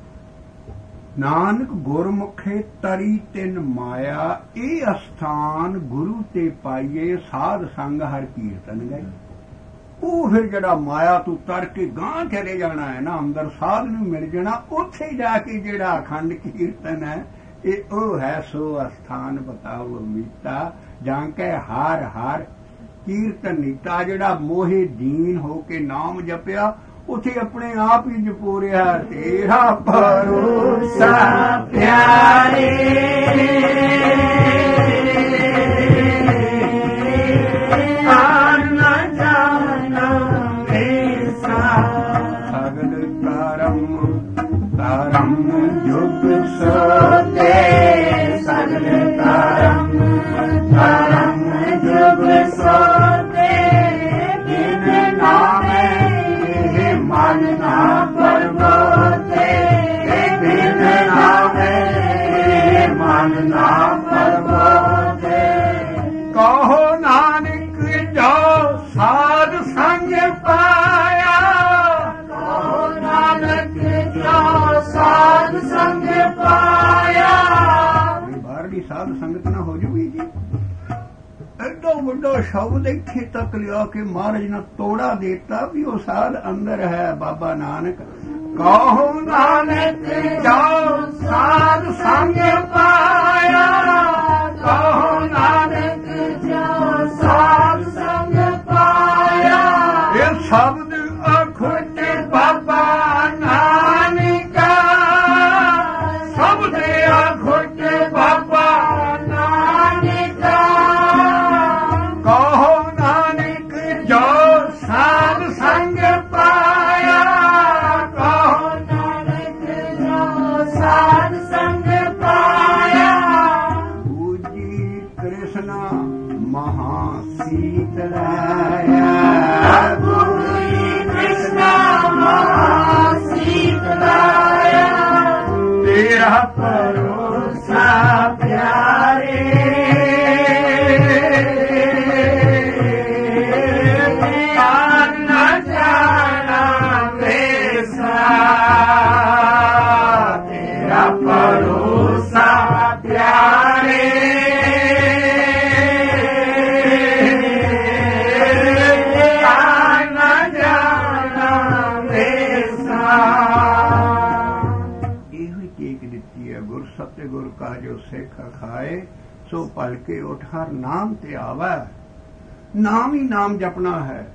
ਨਾਨਕ ਗੁਰਮੁਖੇ ਤਰੀ ਤਿਨ ਮਾਇਆ। ਇਹ ਅਸਥਾਨ ਗੁਰੂ ਤੇ ਪਾਈਏ, ਸਾਧ ਸੰਗ ਹਰ ਕੀਰਤਨ ਗਏ। ਉਹ ਫਿਰ ਜਿਹੜਾ ਮਾਇਆ ਤੋਂ ਤਰ ਕੇ ਗਾਂ ਚਲੇ ਜਾਣਾ ਹੈ ਨਾ, ਅੰਦਰ ਸਾਧ ਨੂੰ ਮਿਲ ਜਾਣਾ, ਉੱਥੇ ਜਾ ਕੇ ਜਿਹੜਾ ਅਖੰਡ ਕੀਰਤਨ ਹੈ, ਇਹ ਉਹ ਹੈ ਸੋ ਅਸਥਾਨ ਬਤਾਓ ਮੀਤਾ, ਜਾਂ ਕੇ ਹਾਰ ਹਾਰ ਕੀਰਤਨ ਨੀਤਾ। ਜਿਹੜਾ ਮੋਹੇ ਦੀਨ ਹੋ ਕੇ ਨਾਮ ਜਪਿਆ, ਉੱਥੇ ਆਪਣੇ ਆਪ ਹੀ ਜਪੋ ਰਿਹਾ ਤੇਰਾ ਭਰੋਸਾ ਪਿਆਰੇ। ਧਰਮ ਜੁਗ ਸੋਧੇ, ਸਗਲ ਕਰਮ ਧਰਮ ਜੁਗ ਸੋਧੇ। ਬਿਨ ਨਾਮੇ ਇਹ ਮਨ ਨਾ ਪਰਬੋਧੇ, ਬਿਨ ਨਾਮੇ ਇਹ ਮਨ ਨਾ ਪਰਬੋਧੇ। ਕਹੋ ਨਾਨਕ ਜੋ ਸਾਧ ਸੰਗ ਪਾਇਆ, ਕਹੋ ਨਾਨਕ ਜੋ ਸਾਧ ਸੰਗ ਪਾਇਆ। ਬਾਹਰਲੀ ਸਾਧ ਸੰਗਤ ਨਾ ਹੋ ਜੂਗੀ ਜੀ। ਐਡਾ ਵੱਡਾ ਸ਼ਬਦ ਇੱਥੇ ਤੱਕ ਲਿਆ ਕੇ ਮਹਾਰਾਜ ਨੇ ਤੋੜਾ ਦੇਤਾ ਵੀ ਉਹ ਸਾਧ ਅੰਦਰ ਹੈ ਬਾਬਾ ਨਾਨਕ। ਕਹੋ ਨਾਨਕ ਜੋ ਸਾਧ ਸੰਗ ਪਾਇਆ, ਕਹੋ ਨਾਨਕ ਜੋ ਸਾਧ ਸੰਗ ਪਾਇਆ। ਇਹ ਸ਼ਬਦ ਅਖੁੱਟ ਬਾਬਾ ਨਾਨਕਾ, ਸ਼ਬਦ ਅਖੁੱਟ ਬਾਬਾ ਨਾਨਕਾ। ਕਹੋ ਨਾਨਕ ਜੋ ਸਾਧ ਸੰਗ ਪਾਇਆ, ਕਹੋ ਨਾਨਕ ਜੋ ਸਾਧ ਸੰਗ ਪਾਇਆ। ਪੂਜੀ ਕ੍ਰਿਸ਼ਨ ਮਹਾ ਸੀਤਲਾਇਆ, ਪੂਜੀ ਕ੍ਰਿਸ਼ਨ ਮਹਾ ਸੀਤਲਾਇਆ। ਤੇਰਾ ਭਰੋਸਾ ਪਿਆਰੇ। ਨਾ ਜਾਣਾ ਵੇਸਾ, ਤੇਰਾ ਭਰੋਸਾ ਪਿਆਰੇ। ਨਾ ਜਾਣਾ ਵੇਸਾ। ਇਹੋ ਹੀ ਟੇਕ ਦਿੱਤੀ ਹੈ ਗੁਰ ਸਤਿ ਗੁਰ ਕਾ ਜੋ ਸਿੱਖ ਖਾਏ, ਸੋ ਪਲ ਕੇ ਉਠ ਹਰ ਨਾਮ ਤੇ ਆਵੈ। ਨਾਮ ਹੀ ਨਾਮ ਜਪਣਾ ਹੈ,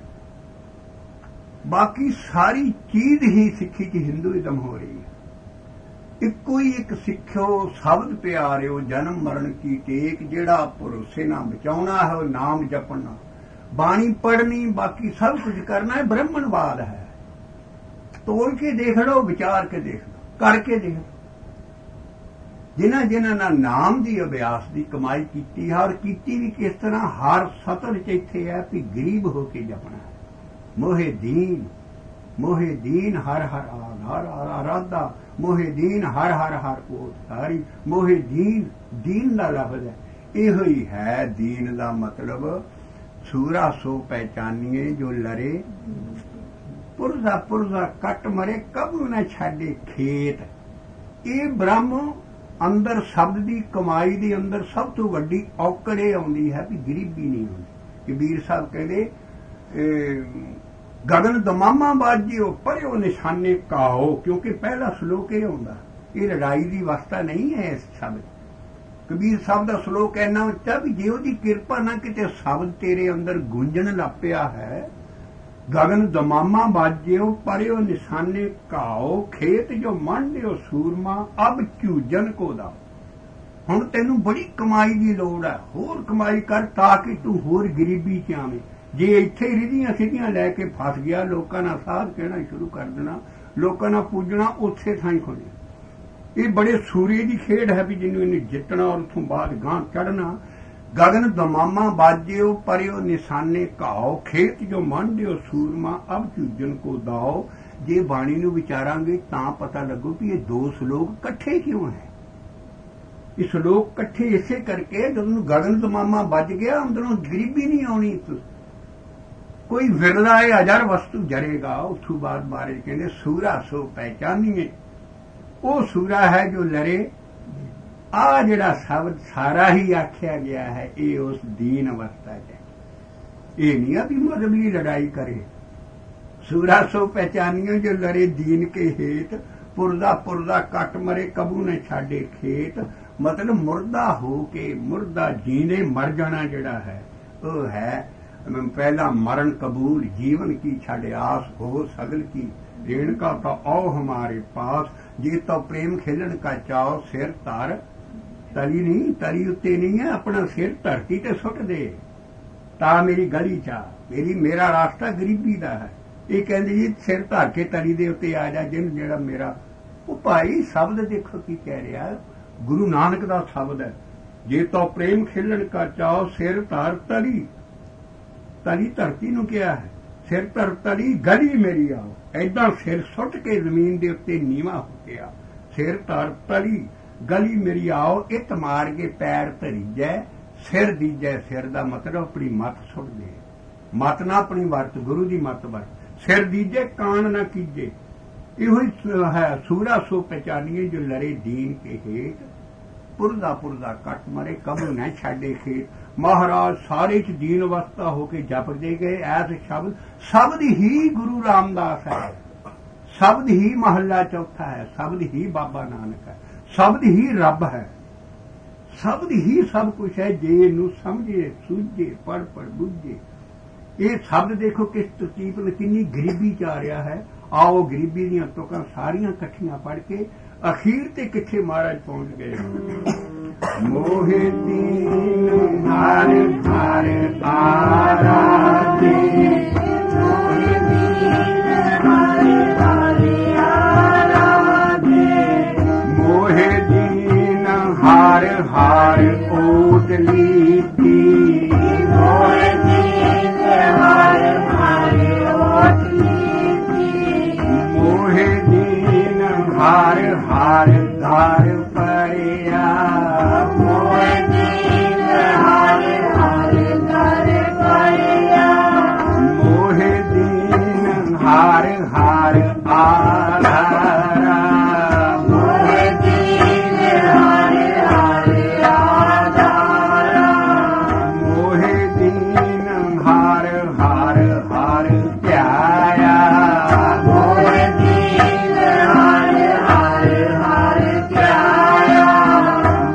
ਬਾਕੀ ਸਾਰੀ ਚੀਜ਼ ਹੀ ਸਿੱਖੀ ਚ ਹਿੰਦੂਇਜ਼ਮ ਹੋ ਰਹੀ ਹੈ। ਇੱਕੋ ਹੀ ਇੱਕ ਸਿੱਖਿਓ ਸ਼ਬਦ ਪਿਆਰਿਓ ਜਨਮ ਮਰਨ ਕੀ ਟੇਕ, ਜਿਹੜਾ ਭਰੋਸੇ ਨਾਲ ਬਚਾਉਣਾ ਹੈ ਉਹ ਨਾਮ ਜਪਣਾ, ਬਾਣੀ ਪੜ੍ਹਨੀ, ਬਾਕੀ ਸਭ ਕੁਝ ਕਰਨਾ ਹੈ ਬ੍ਰਹਮਣਵਾਦ ਹੈ। ਤੋੜ ਕੇ ਦੇਖ ਲਓ, ਵਿਚਾਰ ਕੇ ਦੇਖ ਲਓ, ਕਰਕੇ ਦੇਖ ਲਓ। ਜਿਨ੍ਹਾਂ ਜਿਨ੍ਹਾਂ ਨਾਲ ਨਾਮ ਦੀ ਅਭਿਆਸ ਦੀ ਕਮਾਈ ਕੀਤੀ ਹੈ, ਔਰ ਕੀਤੀ ਵੀ ਕਿਸ ਤਰ੍ਹਾਂ, ਹਰ ਸਤਰ ਚ ਇੱਥੇ ਹੈ ਵੀ ਗਰੀਬ ਹੋ ਕੇ ਜਪਣਾ ਹੈ। ਮੋਹੇ ਦੀਨ ਮੋਹੇ ਦੀਨ ਹਰ ਹਰ ਹਰ ਆਰਾਧਾ, ਮੋਹੇ ਦੀਨ ਹਰ ਹਰ ਹਰ ਕੋਤਾਰੀ, ਮੋਹੇ ਦੀਨ, ਦੀਨ ਦਾ ਲਫ਼ਜ਼ ਹੈ। ਇਹੋ ਹੀ ਹੈ ਦੀਨ ਦਾ ਮਤਲਬ। ਸੂਰਾ ਸੋ ਪਹਿਚਾਨੀਏ ਜੋ ਲਰੇ, ਪੁਰਜ਼ਾ ਪੁਰਜ਼ਾ ਕੱਟ ਮਰੇ, ਕਬੂ ਨਾ ਛੱਡੇ ਖੇਤ। ਇਹ ਬ੍ਰਹਮ ਅੰਦਰ ਸ਼ਬਦ ਦੀ ਕਮਾਈ ਦੇ ਅੰਦਰ ਸਭ ਤੋਂ ਵੱਡੀ ਔਕੜ ਇਹ ਆਉਂਦੀ ਹੈ ਵੀ ਗਰੀਬੀ ਨਹੀਂ ਹੁੰਦੀ। ਕਬੀਰ ਸਾਹਿਬ ਕਹਿੰਦੇ ਗਗਨ ਦਮਾਮਾ ਬਾਜਿਓ ਪਰਿਓ ਨਿਸ਼ਾਨੇ ਕਾਓ, ਕਿਉਂਕਿ ਪਹਿਲਾ ਸ਼ਲੋਕ ਇਹ ਆਉਂਦਾ। ਇਹ ਲੜਾਈ ਦੀ ਅਵਸਥਾ ਨਹੀਂ ਹੈ ਇਸ ਸ਼ਬਦ। ਕਬੀਰ ਸਾਹਿਬ ਦਾ ਸ਼ਲੋਕ ਇੰਨਾ ਉੱਚਾ ਵੀ ਜੇ ਉਹਦੀ ਕਿਰਪਾ ਨਾ ਕਿਤੇ ਸ਼ਬਦ ਤੇਰੇ ਅੰਦਰ ਗੂੰਜਣ ਲੱਗ ਪਿਆ ਹੈ, ਗਗਨ ਦਮਾਮਾ ਬਾਜਿਓ ਪਰਿਓ ਨਿਸ਼ਾਨੇ ਕਾਓ, ਖੇਤ ਜੋ ਮੰਡਿਓ ਸੂਰਮਾ ਅਬ ਝੂਜਨ ਕੋ ਦਾ। ਹੁਣ ਤੈਨੂੰ ਬੜੀ ਕਮਾਈ ਦੀ ਲੋੜ ਹੈ, ਹੋਰ ਕਮਾਈ ਕਰ ਤਾਂ ਕਿ ਤੂੰ ਹੋਰ ਗਰੀਬੀ ਚ ਆਵੇਂ। ਜੇ ਇੱਥੇ ਹੀ ਰਿਧੀਆਂ ਸਿੱਧੀਆਂ ਲੈ ਕੇ ਫਸ ਗਿਆ, ਲੋਕਾਂ ਨਾਲ ਸਾਧ ਕਹਿਣਾ ਸ਼ੁਰੂ ਕਰ ਦੇਣਾ, ਲੋਕਾਂ ਨਾਲ ਪੂਜਣਾ, ਉਸੇ ਥਾਂ ਹੀ ਖੋਲ੍ਹਣਾ। ਇਹ ਬੜੇ ਸੂਰੇ ਦੀ ਖੇਡ ਹੈ ਵੀ ਜਿਹਨੂੰ ਇਹਨੇ ਜਿੱਤਣਾ ਔਰ ਉੱਥੋਂ ਬਾਅਦ ਗਾਂ ਚੜ੍ਹਨਾ। ਗਗਨ ਦਮਾਮਾ ਬਾਜਿਓ ਪਰਿਓ ਨਿਸ਼ਾਨੇ ਘਾਓ, ਖੇਤ ਜੋ ਮੰਡਿਓ ਸੂਰਮਾ ਅਬ ਝੂਜਨ ਕੋ ਦਾਓ। ਜੇ ਬਾਣੀ ਨੂੰ ਵਿਚਾਰਾਂਗੇ ਤਾਂ ਪਤਾ ਲੱਗੂ ਵੀ ਇਹ ਦੋ ਸ਼ਲੋਕ ਇਕੱਠੇ ਕਿਉਂ ਹੈ। ਇਹ ਸ਼ਲੋਕ ਇਕੱਠੇ ਇਸੇ ਕਰਕੇ ਜਦੋਂ ਗਗਨ ਦਮਾਮਾ ਵੱਜ ਗਿਆ, ਅੰਦਰੋਂ ਗਰੀਬੀ ਨਹੀਂ ਆਉਣੀ। ਕੋਈ ਵਿਰਲਾ ਹੈ ਹਜ਼ਾਰ ਵਸਤੂ ਜਰੇਗਾ। ਉਥੋਂ ਬਾਅਦ ਬਾਰੇ ਕਹਿੰਦੇ ਸੂਰਾ ਸੋ ਪਹਿਚਾਨੀਏ, ਉਹ ਸੂਰਾ ਹੈ ਜੋ ਲੜੇ। ਆ ਜਿਹੜਾ ਸ਼ਬਦ ਸਾਰਾ ਹੀ ਆਖਿਆ ਗਿਆ ਹੈ ਇਹ ਉਸ ਦੀਨ ਅਵਸਥਾ ਚ। ਇਹ ਨਹੀਂ ਆ ਵੀ ਮਜ਼ਹਬੀ ਲੜਾਈ ਕਰੇ। ਸੂਰਾ ਸੋ ਪਹਿਚਾਨੀਏ ਜੋ ਲੜੇ ਦੀਨ ਕੇ ਹੇਤ, ਪੁਰਜ਼ਾ ਪੁਰਜ਼ਾ ਕੱਟ ਮਰੇ ਕਬੂ ਨੇ ਛਾਡੇ ਖੇਤ। ਮਤਲਬ ਮੁਰਦਾ ਹੋ ਕੇ, ਮੁਰਦਾ ਜੀਂਦੇ ਮਰ ਜਾਣਾ ਜਿਹੜਾ ਹੈ ਉਹ ਹੈ पहला मरण कबूल, जीवन की छड़ आस हो सगल की। रेणुका तो आओ हमारे पास, जे तो प्रेम खेलन का चाओ सिर धर। तली नहीं, तली उत्ते नहीं है, अपना सिर धरती ते सुट दे। ता मेरी गली चा, मेरी मेरा रास्ता गरीबी दा है। ये कहते जी सिर धर के तली दे उत्ते आ जा, जिन जेड़ा मेरा। वो भाई शब्द देखो की कह रहा, गुरु नानक दा शब्द है। जे तो प्रेम खेलन का चाओ सिर धर तली। तली धरती नूं किहा है, सिर धर तली गली मेरी आओ। ऐदा सिर सुट के जमीन दे उत्ते नीवा हो गया। सिर धर तली गली मेरी आओ। इत मार के पैर धरीजै, सिर दीजै। सिर दा मतलब अपनी मत सुट दे, मत ना अपनी वरत, गुरु दी मत वरत। सिर दीजै कान ना कीजे। इहो है सूरा सो पहचानिए जो लड़े दीन के हेठ। पुरदा पुरदा कट मरे कबू न छाडे खेत। महाराज सारे च दीन अवस्था होके जपदे गए ऐसे शब्द। शब्द ही गुरु रामदास है, शब्द ही महला चौथा है, शब्द ही बाबा नानक है, शब्द ही रब है, शब्द ही सब कुछ है। जे नू समझे सूझे पढ़ पढ़ बुझे। ये शब्द देखो किस तरतीब में कितनी गरीबी च आ रहा है। आओ गरीबी दी तुकां सारियां इकट्ठियां पढ़ के अखीर ते किथे महाराज पहुंच गए। मोहे दीन हर हर आराधे, मोहे दीन हर हर आराधे। मोहे दीन हर हर ओटली थी, मोहे दीन हर हर ओटली थी। मोहे दीन हर हर धार पड़िया, मोहे दीन हर हर धार पड़िया। मोहे दीन हर हर आधारा, मोहे दीन हर हर आधारा। मोहे दीन हर हर हर ध्याया, मोहे दीन हर हर हर ध्याया।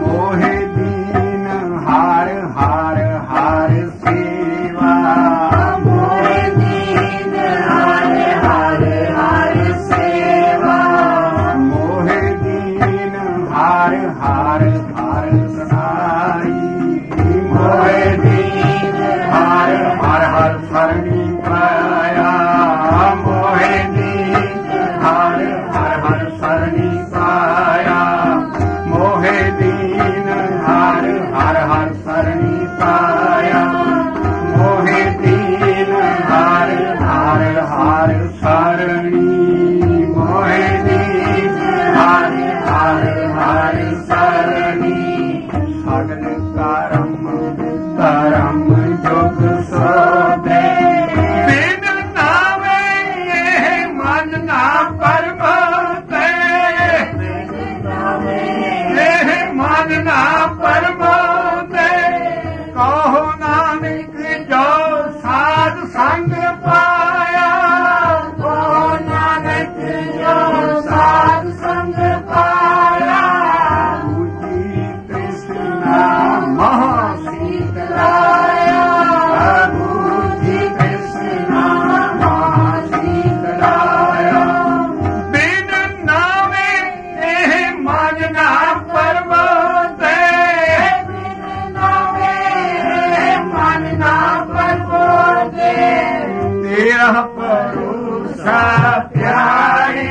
ਹਰ ਹਰ ਸਨਾਈ ਮੋਹਿ ਦੀਨ ਹਰ ਹਰ ਹਰ ਸਰਣੀ ਪਾਇਆ ਮੋਹਿ ਦੀਨ ਹਰ ਹਰ ਹਰ ਸਰਣੀ ਪਾਇਆ ਮੋਹਿ ਦੀਨ ਹਰ ਹਰ ਹਰ ਸਰਣੀ ਪਾਇਆ ਮੋਹਿ ਦੀਨ ਹਰ ਹਰ ਹਰ ਸਰਣੀ ਮੋਹਿ ਦੀਨ ਹਰ ਹਰ ਹਰ ਸਰਣੀ ਸਗਲ ਕਰਮ ਕਰਮ ਜੁਗ ਸੋਦੇ ਬਿਨ ਨਾਵੇ ਇਹ ਮਨ ਨਾ ਪਰਮਾਤੇ ਬਿਨ ਨਾਵੇ ਇਹ ਮਨ ਨਾ ਪਰਮਾਤੇ ਕਹੋ ਨਾਨਕ ਜੋ ਸਾਧ ਸੰਗ ਪਾਇਆ ਕਹੋ ਨਾਨਕ ਜੋ ਸਾਧ ਸੰਗ ਪਾਇਆ ਬੁਝੀ ਕ੍ਰਿਸ਼ਨਾ ਮਹਾ ਸੀਤਲਾਇਆ ਬੁਝੀ ਕ੍ਰਿਸ਼ਨਾ ਮਹਾ ਸੀਤਲਾਇਆ ਬਿਨ ਨਾਵੇ ਇਹ ਮਨ ਨਾ ਪਰਮਾਤੇ ਬਿਨ ਨਾਵੇ ਇਹ ਮਨ ਨਾ ਪਰਮਾਤੇ ਤੇਰਾ ਭਰੋਸਾ ਪਿਆਰੇ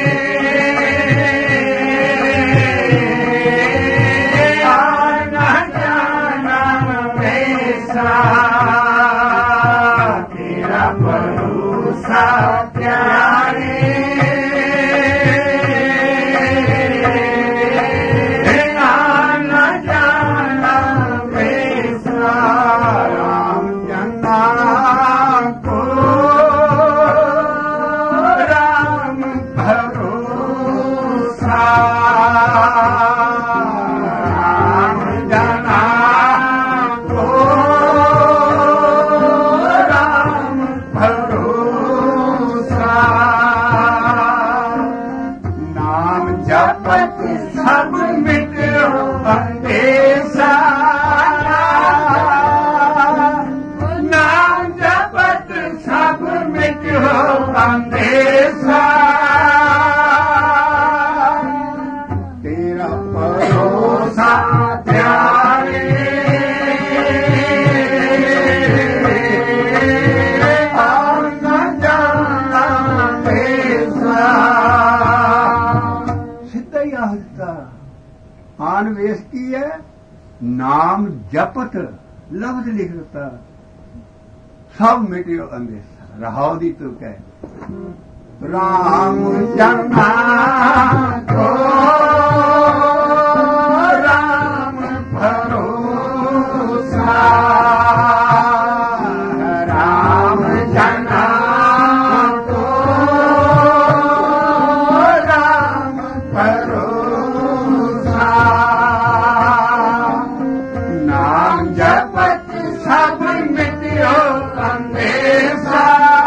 ਤੇਰਾ ਭਰੋਸਾ ਪਿਆਰੇ ਆਨ ਜਾਣਾ ਵੇਸਾ ਰਾਮ ਜਨਾ ਕੋ ਰਾਮ ਭਰੋਸਾ ਰਾਮ ਜਨਾ ਸਭ ਮਿਟਿਓ ਅੰਦੇਸਾ ਨਾਮ ਜਪਤ ਸਭ ਮਿਟਿਓ ਅੰਦੇਸਾ ਤੇਰਾ ਭਰੋਸਾ ਪਿਆਰੇ ਆਨ ਜਾਣਾ ਵੇਸਾ ਆਨ ਵੇਸ ਕੀ ਹੈ ਨਾਮ ਜਪਤ ਲਫ਼ਜ਼ ਲਿਖ ਦਿੱਤਾ ਸਭ ਮਿਟਿਓ ਅੰਦੇਸਾ ਰਹਾਉ ਦੀ ਤੂੰ ਕਹਿ ਰਾਮ ਜਨਾ ਕੋ ਰਾਮ ਭਰੋਸਾ ਰਾਮ ਜਨਾ ਕੋ ਰਾਮ ਭਰੋਸਾ ਨਾਮ ਜਪਤ ਸਭ ਮਿਟਿਓ ਅੰਦੇਸਾ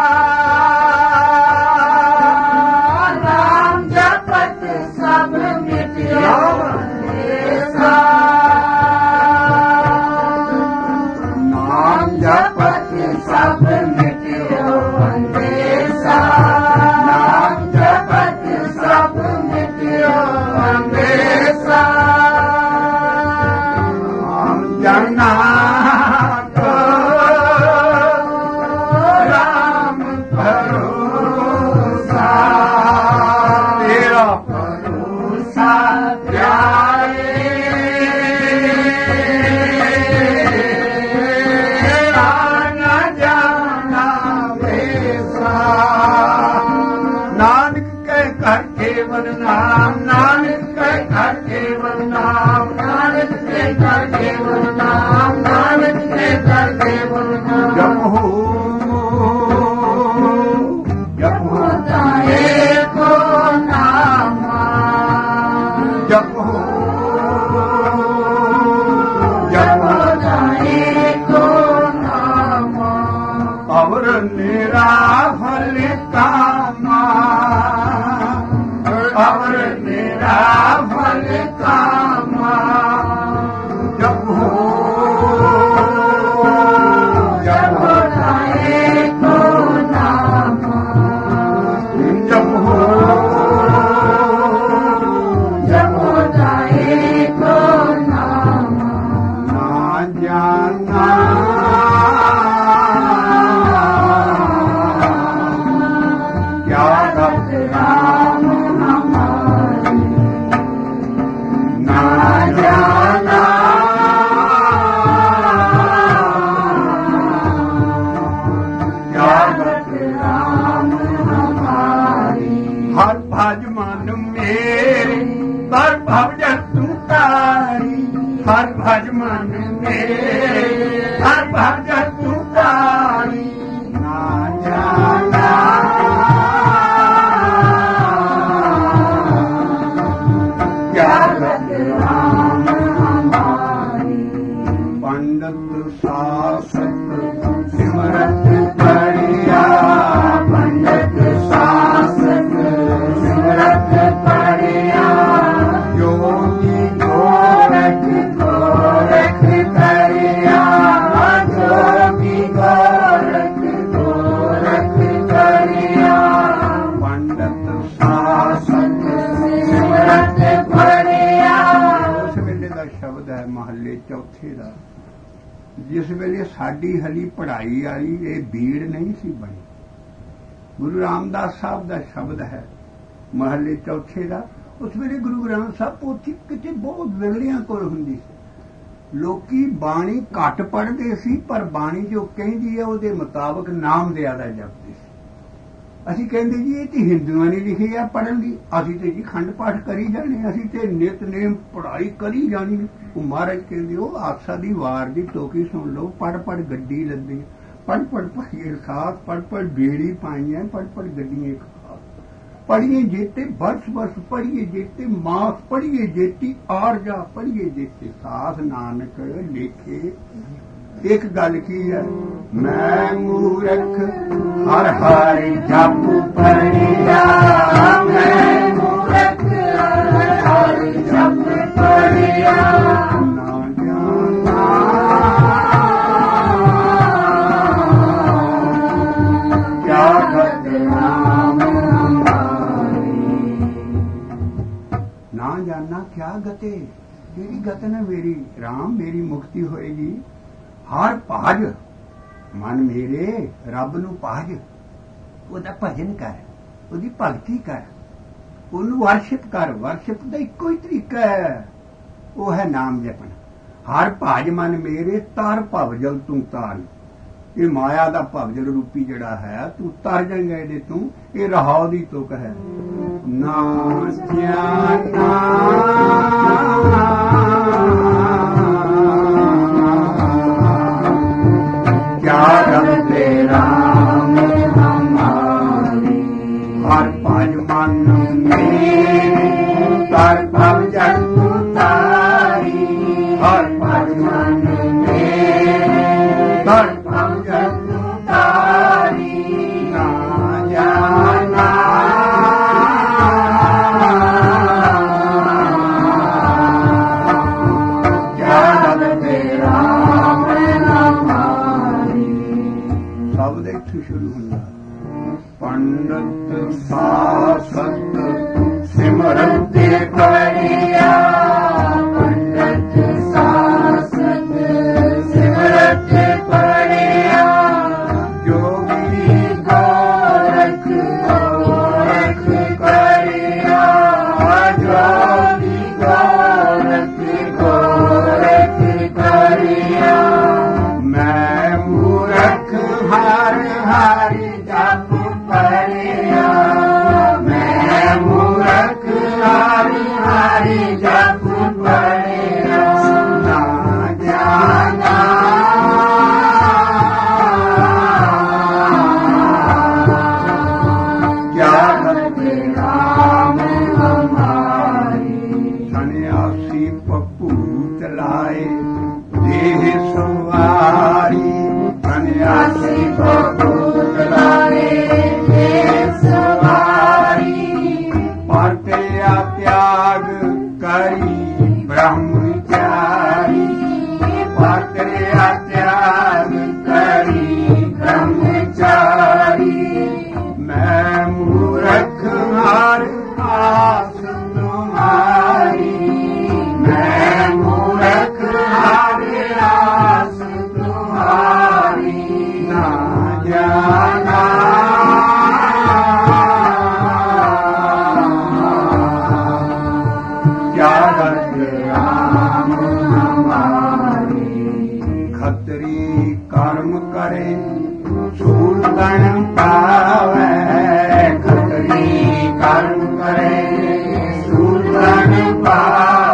ਨਾਮ ਜਪਤ ਸਭ ਮਿਟਿਓ ਅੰਦੇਸਾ ਨਾਮ ਜਪਤ ਸਭ ਮਿਟਿਓ ਅੰਦੇਸਾ ਨਾਮ ਜਪਤ ਸਭ ਮਿਟਿਓ ਅੰਦੇਸਾ ਜਨਾ ਕੋ ਰਾਮ ਭਰੋਸਾ ਤੇਰਾ ਭਰੋਸਾ ਪਿਆਰੇ ਆਨ ਜਾਣਾ ਵੇਸਾ ਨਾਨਕ ਕਹਿ ਘਰ ਕੇਵਲ ਨਾਮ ਨਾਨਕ ਕਹਿ ਘਰ ਕੇਵਲ ਨਾਮ ਨਾਨਕ ਕਹਿ ਘਰ ਕੇਵਲ ਨਾਮ ਨਾਨਕ ਕਹਿ ਘਰ ਕੇਵਲ ਨਾਮ ਜਪੋ ਜਪੋ ਤਾਏ ਕੋ ਨਾਮ ਜਪੋ ਜਪੋ ਤਾਏ ਕੋ ਨਾਮ ਅਵਰ ਨਿਰਾ ਫਲ ਕਾਮਾ ਅਵਰ ਨਿਰਾ ਫਲ ਕਾਮਾ ਜਪੋ ਜਪੋ ਤਾਏ ਕੋ ਨਾਮ ਜਪੋ ਜਪੋ ਤਾਏ ਭਵ ਜਗ ਤੂੰ ਤਾਰੀ ਹਰ ਭਜ ਮਨ ਮੇਰੇ ਹਰ ਭਜ ਜਗ ਤੂੰ ਤਾਰੀ ਨਾ ਜਾਣਾ ਕਿਆ ਗਤ ਰਾਮ ਹਮਾਰੀ ਪੰਡਤ ਸਾਸਤ ਸਿਮਰਤ ਪੜਿਆ ਪੰਡਤ ਸਾਸਤ ਸਿਮਰਤ ਪੜਿਆ ਜੋਗੀ ਗੋਰਖ ਗੋਰਖ ਕਰਿਆ ਜੋਗੀ ਗੋਰਖ ਗੋਰਖ ਕਰਿਆ ਪੰਡਤ ਸਾਸਤ ਸਿਮਰਤ ਪੜਿਆ। ਉਸ ਵੇਲੇ ਦਾ ਸ਼ਬਦ ਹੈ ਮਹੱਲੇ ਚੌਥੇ ਦਾ, ਜਿਸ ਵੇਲੇ ਸਾਡੀ ਹਲੀ ਪੜ੍ਹਾਈ ਵਾਲੀ ਇਹ ਬੀੜ ਨਹੀਂ ਸੀ ਬਣੀ। ਗੁਰੂ ਰਾਮਦਾਸ ਸਾਹਿਬ ਦਾ ਸ਼ਬਦ ਹੈ ਮਹੱਲੇ ਚੌਥੇ ਦਾ। ਉਸ ਵੇਲੇ ਗੁਰੂ ਗ੍ਰੰਥ ਸਾਹਿਬ ਪੋਥੀ ਕਿਤੇ ਬਹੁਤ ਵਿਰਲਿਆਂ ਕੋਲ ਹੁੰਦੀ ਸੀ। ਲੋਕੀ ਬਾਣੀ ਘੱਟ ਪੜ੍ਹਦੇ ਸੀ, ਪਰ ਬਾਣੀ ਜੋ ਕਹਿੰਦੀ ਹੈ ਉਹਦੇ ਮੁਤਾਬਕ ਨਾਮ ਜ਼ਿਆਦਾ ਜਪਦੇ ਸੀ। ਅਸੀਂ ਕਹਿੰਦੇ ਜੀ ਇਹ ਤੇ ਹਿੰਦੂਆਂ ਨੇ ਲਿਖੀ ਆ ਪੜ੍ਹਨ ਦੀ, ਅਸੀਂ ਤੇ ਜੀ ਖੰਡ ਪਾਠ ਕਰੀ ਜਾਣੇ, ਅਸੀਂ ਤੇ ਨਿਤਨੇਮ ਪੜ੍ਹਾਈ ਕਰੀ ਜਾਣੀ। ਉਹ ਮਹਾਰਾਜ ਕਹਿੰਦੇ ਉਹ ਆਸਾ ਦੀ ਵਾਰ ਦੀ ਟੋਕੀ ਸੁਣ ਲਓ, ਪੜ੍ਹ ਪੜ੍ਹ ਗੱਡੀ ਲੱਦੀ, ਪੜ੍ਹ ਪੜ੍ਹ ਪੜ੍ਹੀਏ ਸਾਥ, ਪੜ੍ਹ ਪੜ੍ਹ ਬੇੜੀ ਪਾਈਆਂ, ਪੜ੍ਹ ਪੜ੍ਹ ਗੱਡੀਆਂ ਖਾਸ, ਪੜ੍ਹੀਏ ਜੇਤੇ ਬਰਸ ਬਰਸ, ਪੜ੍ਹੀਏ ਜੇਤੇ ਮਾਸ, ਪੜ੍ਹੀਏ ਜੇਤੀ ਆਰਜਾ, ਪੜ੍ਹੀਏ ਜੇਤੇ ਸਾਥ, ਨਾਨਕ ਲੇਖੇ। ਇੱਕ ਗੱਲ ਕੀ ਹੈ, ਮੈਂ ਮੂਰਖ ਹਰ ਹਰ ਜਪ ਪੜਿਆ, ਮੈਂ ਮੂਰਖ ਹਰ ਹਰ ਜਪ ਪੜਿਆ ਨਾ ਜਾਣਾ ਕਿਆ ਗਤ ਰਾਮ ਹਮਾਰੀ। ਨਾ ਜਾਣਾ ਕਿਆ ਗਤੇ, ਕਿਹੜੀ ਗਤ ਨੇ ਮੇਰੀ ਰਾਮ ਮੇਰੀ ਮੁਕਤੀ ਹੋਏਗੀ। ਹਰ ਭਾਜ ਮਨ ਮੇਰੇ ਰੱਬ ਨੂੰ ਭਾਜ, ਉਹਦਾ ਭਜਨ ਕਰ, ਉਹਦੀ ਭਗਤੀ ਕਰ, ਉਹਨੂੰ ਵਰਸ਼ਿਪ ਕਰ। ਵਰਸ਼ਿਪ ਦਾ ਇੱਕੋ ਹੀ ਤਰੀਕਾ ਹੈ, ਉਹ ਹੈ ਨਾਮ ਜਪਣਾ। ਹਰ ਭਾਜ ਮਨ ਮੇਰੇ ਤਾਰ ਭਵਜਲ ਤੂੰ ਤਾਰ। ਇਹ ਮਾਇਆ ਦਾ ਭਵਜਲ ਰੂਪੀ ਜਿਹੜਾ ਹੈ ਤੂੰ ਤਰ ਜਾਏਗਾ ਇਹਦੇ ਤੂੰ। ਇਹ ਰਹਾਉ ਦੀ ਤੁਕ ਹੈ। ਨਾ ਜਾਣਾ ਕਿਆ ਗਤ ਰਾਮ ਹਮਾਰੀ। ਹਰ ਭਜ ਮਨ ਮੇਰੇ ਤਰ ਭਵ ਜਗ ਤੂੰ ਤਾਰੀ, ਹਰ ਭਜ ਮਨ ਮੇਰੇ ਤਰ ਭਵ ਜਗ ਤੂੰ ਤਾਰੀ ਨਾ ਜਾਣਾ ਕਿਆ ਗਤ ਰਾਮ ਹਮਾਰੀ। ਸ਼ਬਦ ਇੱਥੇ ਸ਼ੁਰੂ ਹੁੰਦਾ, ਪੰਡਤ ਸਾਸਤ ਸਿਮਰਤ ਪੜਿਆ, ਪੰਡਤ ਸਾਸਤ ਸਿਮਰਤ ਪੜਿਆ ਜੋਗੀ ਗੋਰਖ ਗੋਰਖ ਕਰਿਆ, ਜੋਗੀ ਗੋਰਖ ਗੋਰਖ ਕਰਿਆ ਮੈਂ ਮੂਰਖ ਹਰ ਹਰ ਜਪ ਪੜਿਆ, ਮੈਂ ਮੂਰਖ ਹਰ ਹਰ ਜਪ ਪੜਿਆ ਨਾ ਜਾਣਾ ਕਿਆ ਗਤ ਰਾਮ ਹਮਾਰੀ। ਸੰਨਿਆਸੀ ਪਪੂਤ ਲਾਏ ਦੇਹ ਸਵਾਰੀ, ਸੰਨਿਆਸੀ ਪਪੂਤ ਲਾਏ ਦੇਹ ਸਵਾਰੀ, ਪਰਤਿਆ ਤਿਆਗ ਕਰੀ ਬ੍ਰਹਮਚਾਰੀ, ਪਰਤਿਆ ਤਿਆਗ ਕਰੀ ਬ੍ਰਹਮਚਾਰੀ ਮੈਂ ਮੂਰਖ ਹਰ ਆਸ ਤੁਮਾਰੀ, ਮੈਂ ਮੂਰਖ ਹਰ ਆਸ ਤੁਮਾਰੀ ਨਾ ਜਾਣਾ ਕਿਆ ਗਤ ਰਾਮ ਹਮਾਰੀ। ਖੱਤਰੀ ਕਰਮ ਕਰੇ ਸੂਲਤਨ ਪਾਵੈ, ਖੱਤਰੀ ਕਰਮ ਕਰੇ ਸੂਲਤਨ ਪਾਵੈ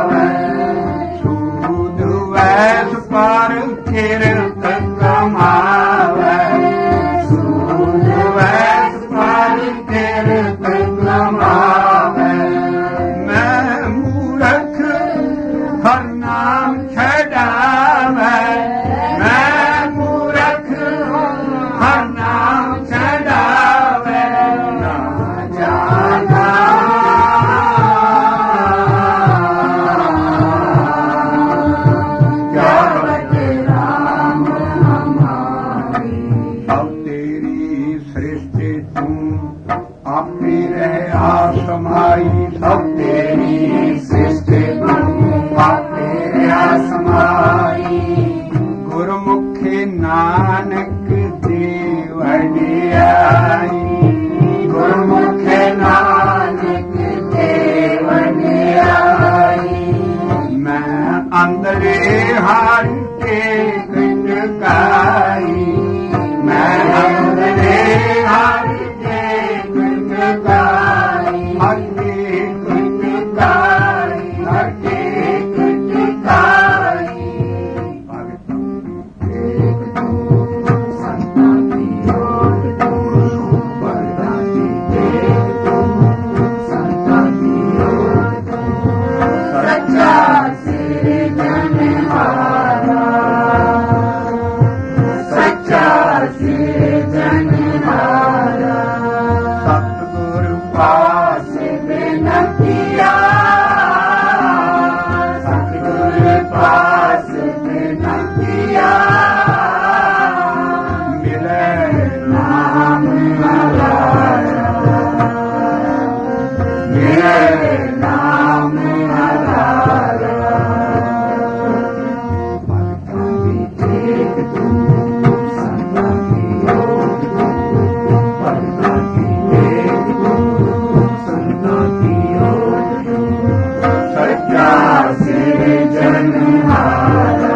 ਸਿਰਜਣਹਾਰਾ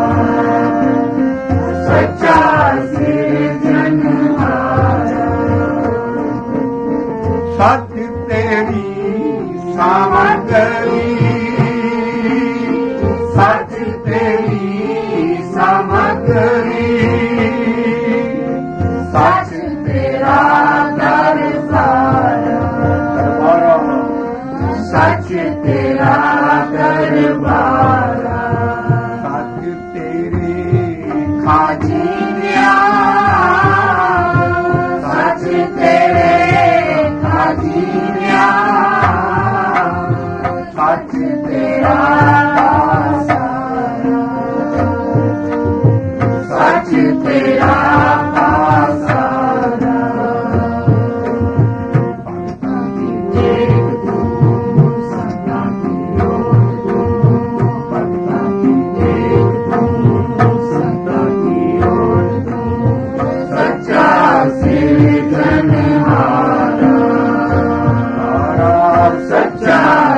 ਸੱਚਾ ਸਿਰਜਣਹਾਰਾ ਸੱਚ ਤੇਰੀ ਸਾਮਗਰੀ ਸੱਚ ਤੇਰੀ ਸਾਮਗਰੀ ਸੱਚ ਤੇਰਾ ਦਰਬਾਰ ਸੱਚ ਤੇਰਾ ਦਰਬਾਰ ਸੱਚ ਤੇਰੇ ਖਾਜੀਆਂ ਸੱਚ ਤੇਰੇ ਖਾਜੀਆਂ ਸੱਚ ਤੇਰਾ ਪਾਸਾਰਾ ਸੱਚ ਤੇਰਾ ਪਾਸਾਰਾ ਭਗਤਾਂ ਦੀ ਟੇਕ ਤੂੰ ਸੰਤਾਂ ਦੀ ਓਟ ਤੂੰ ਭਗਤਾਂ ਦੀ ਟੇਕ ਤੂੰ ਸੰਤਾਂ ਦੀ ਓਟ ਤੂੰ ਸੱਚਾ ਸਿਰਜਣਹਾਰਾ ਸੱਚਾ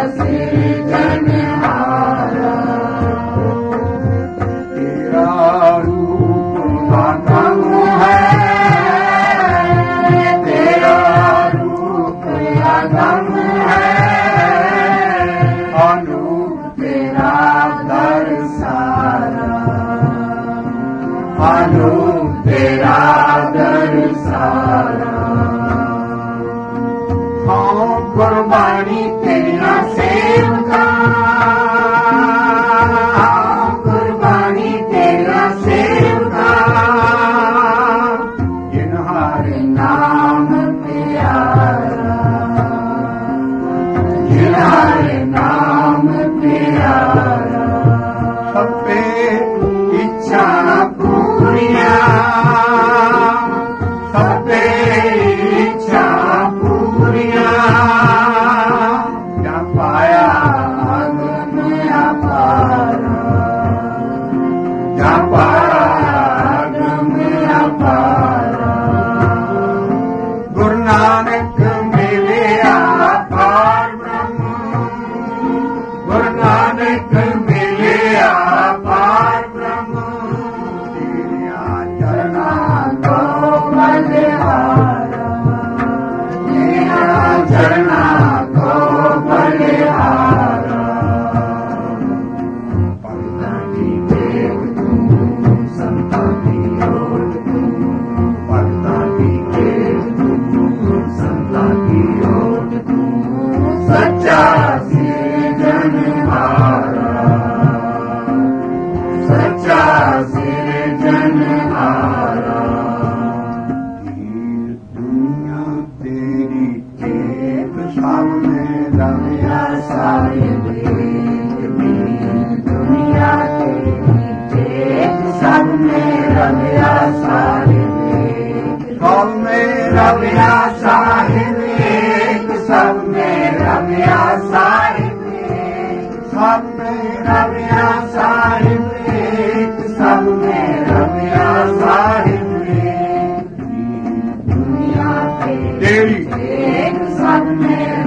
ਸਿਰਜਣਹਾਰਾ ਤੇਰਾ ਰੂਪ ਆਗਮ ਹੈ ਤੇਰਾ ਰੂਪ ਆਗਮ ਹੈ ਅਨੂਪ ਤੇਰਾ ਦਰਸਾਰਾ ਅਨੂਪ ਤੇਰਾ ਦਰਸਾਰਾ ਹਾਂ ਗੁਰਬਾਣੀ ਤੇਰੀਆਂ ਸੇਵਕਾਂ ਗੁਰਬਾਣੀ ਤੇਰੀਆਂ ਸੇਵਕਾਂ ਜਿਨ ਹਰਿ ਨਾਮ ਪਿਆਰਾ ਜਿਨ ਹਰਿ ਨਾਮ ਪਿਆਰਾ ਸਭੇ ਇੱਛਾ ਪੂਰੀਆਂ ਸਭੇ ਇੱਛਾ ਪੂਰੀਆਂ ਜਾਂ ਪਾਇਆ ਅਗਮ ਅਪਾਰਾ ਜਾਂ ਪਾਇਆ ਅਗਮ ਅਪਾਰਾ ਗੁਰੂ ਨਾਨਕ ਮਿਲਿਆ ਪਾਰ ਬ੍ਰਹਮ ਗੁਰੂ ਨਾਨਕ ਮਿਲਿਆ ਪਾਰ ਬ੍ਰਹਮ ਤੇਰੀਆਂ ਚਰਨਾਂ ਤੋਂ ਬਲਿਹਾਰਾ ਤੇਰੀਆਂ ਚਰਨਾਂ ਤੋਂ ਬਲਿਹਾਰਾ ਭਗਤਾਂ ਦੀ ਟੇਕ ਤੂੰ ਸੰਤਾਂ ਦੀ ਓਟ ਤੂੰ ਭਗਤਾਂ ਦੀ ਟੇਕ ਤੂੰ ਸੰਤਾਂ ਦੀ ਓਟ ਤੂੰ ਸੱਚਾ ਸਿਰਜਣਹਾਰਾ ਸੱਚਾ ਸਿਰਜਣਹਾਰਾ ਦੁਨੀਆ ਤੇਰੀ ਟੇਕ ਸਾਹਮਣੇ ਰਮਿਆ ਸਾਹਿਬ ਦੁਨੀਆ ਤੇਰੀ ਟੇਕ ਸਾਹਮਣੇ ਰਮਿਆ ਸਾਹਿਬ ਸਭ ਮੇਰਾ ਰਮਿਆ ਸਾਹਿਬ ਸਭ ਨੇ ਰਮਿਆ ਸਾਹਿਬ ਸਭ ਮੇਰਾ ਰਮਿਆ ਸਾਹਿਬ ਸਭ ਨੇ ਰਮਿਆ ਸਾਹਿਬ ਦੁਨੀਆ ਤੇਰੀ ਤੇਰੀ ਸਭ ਨੇ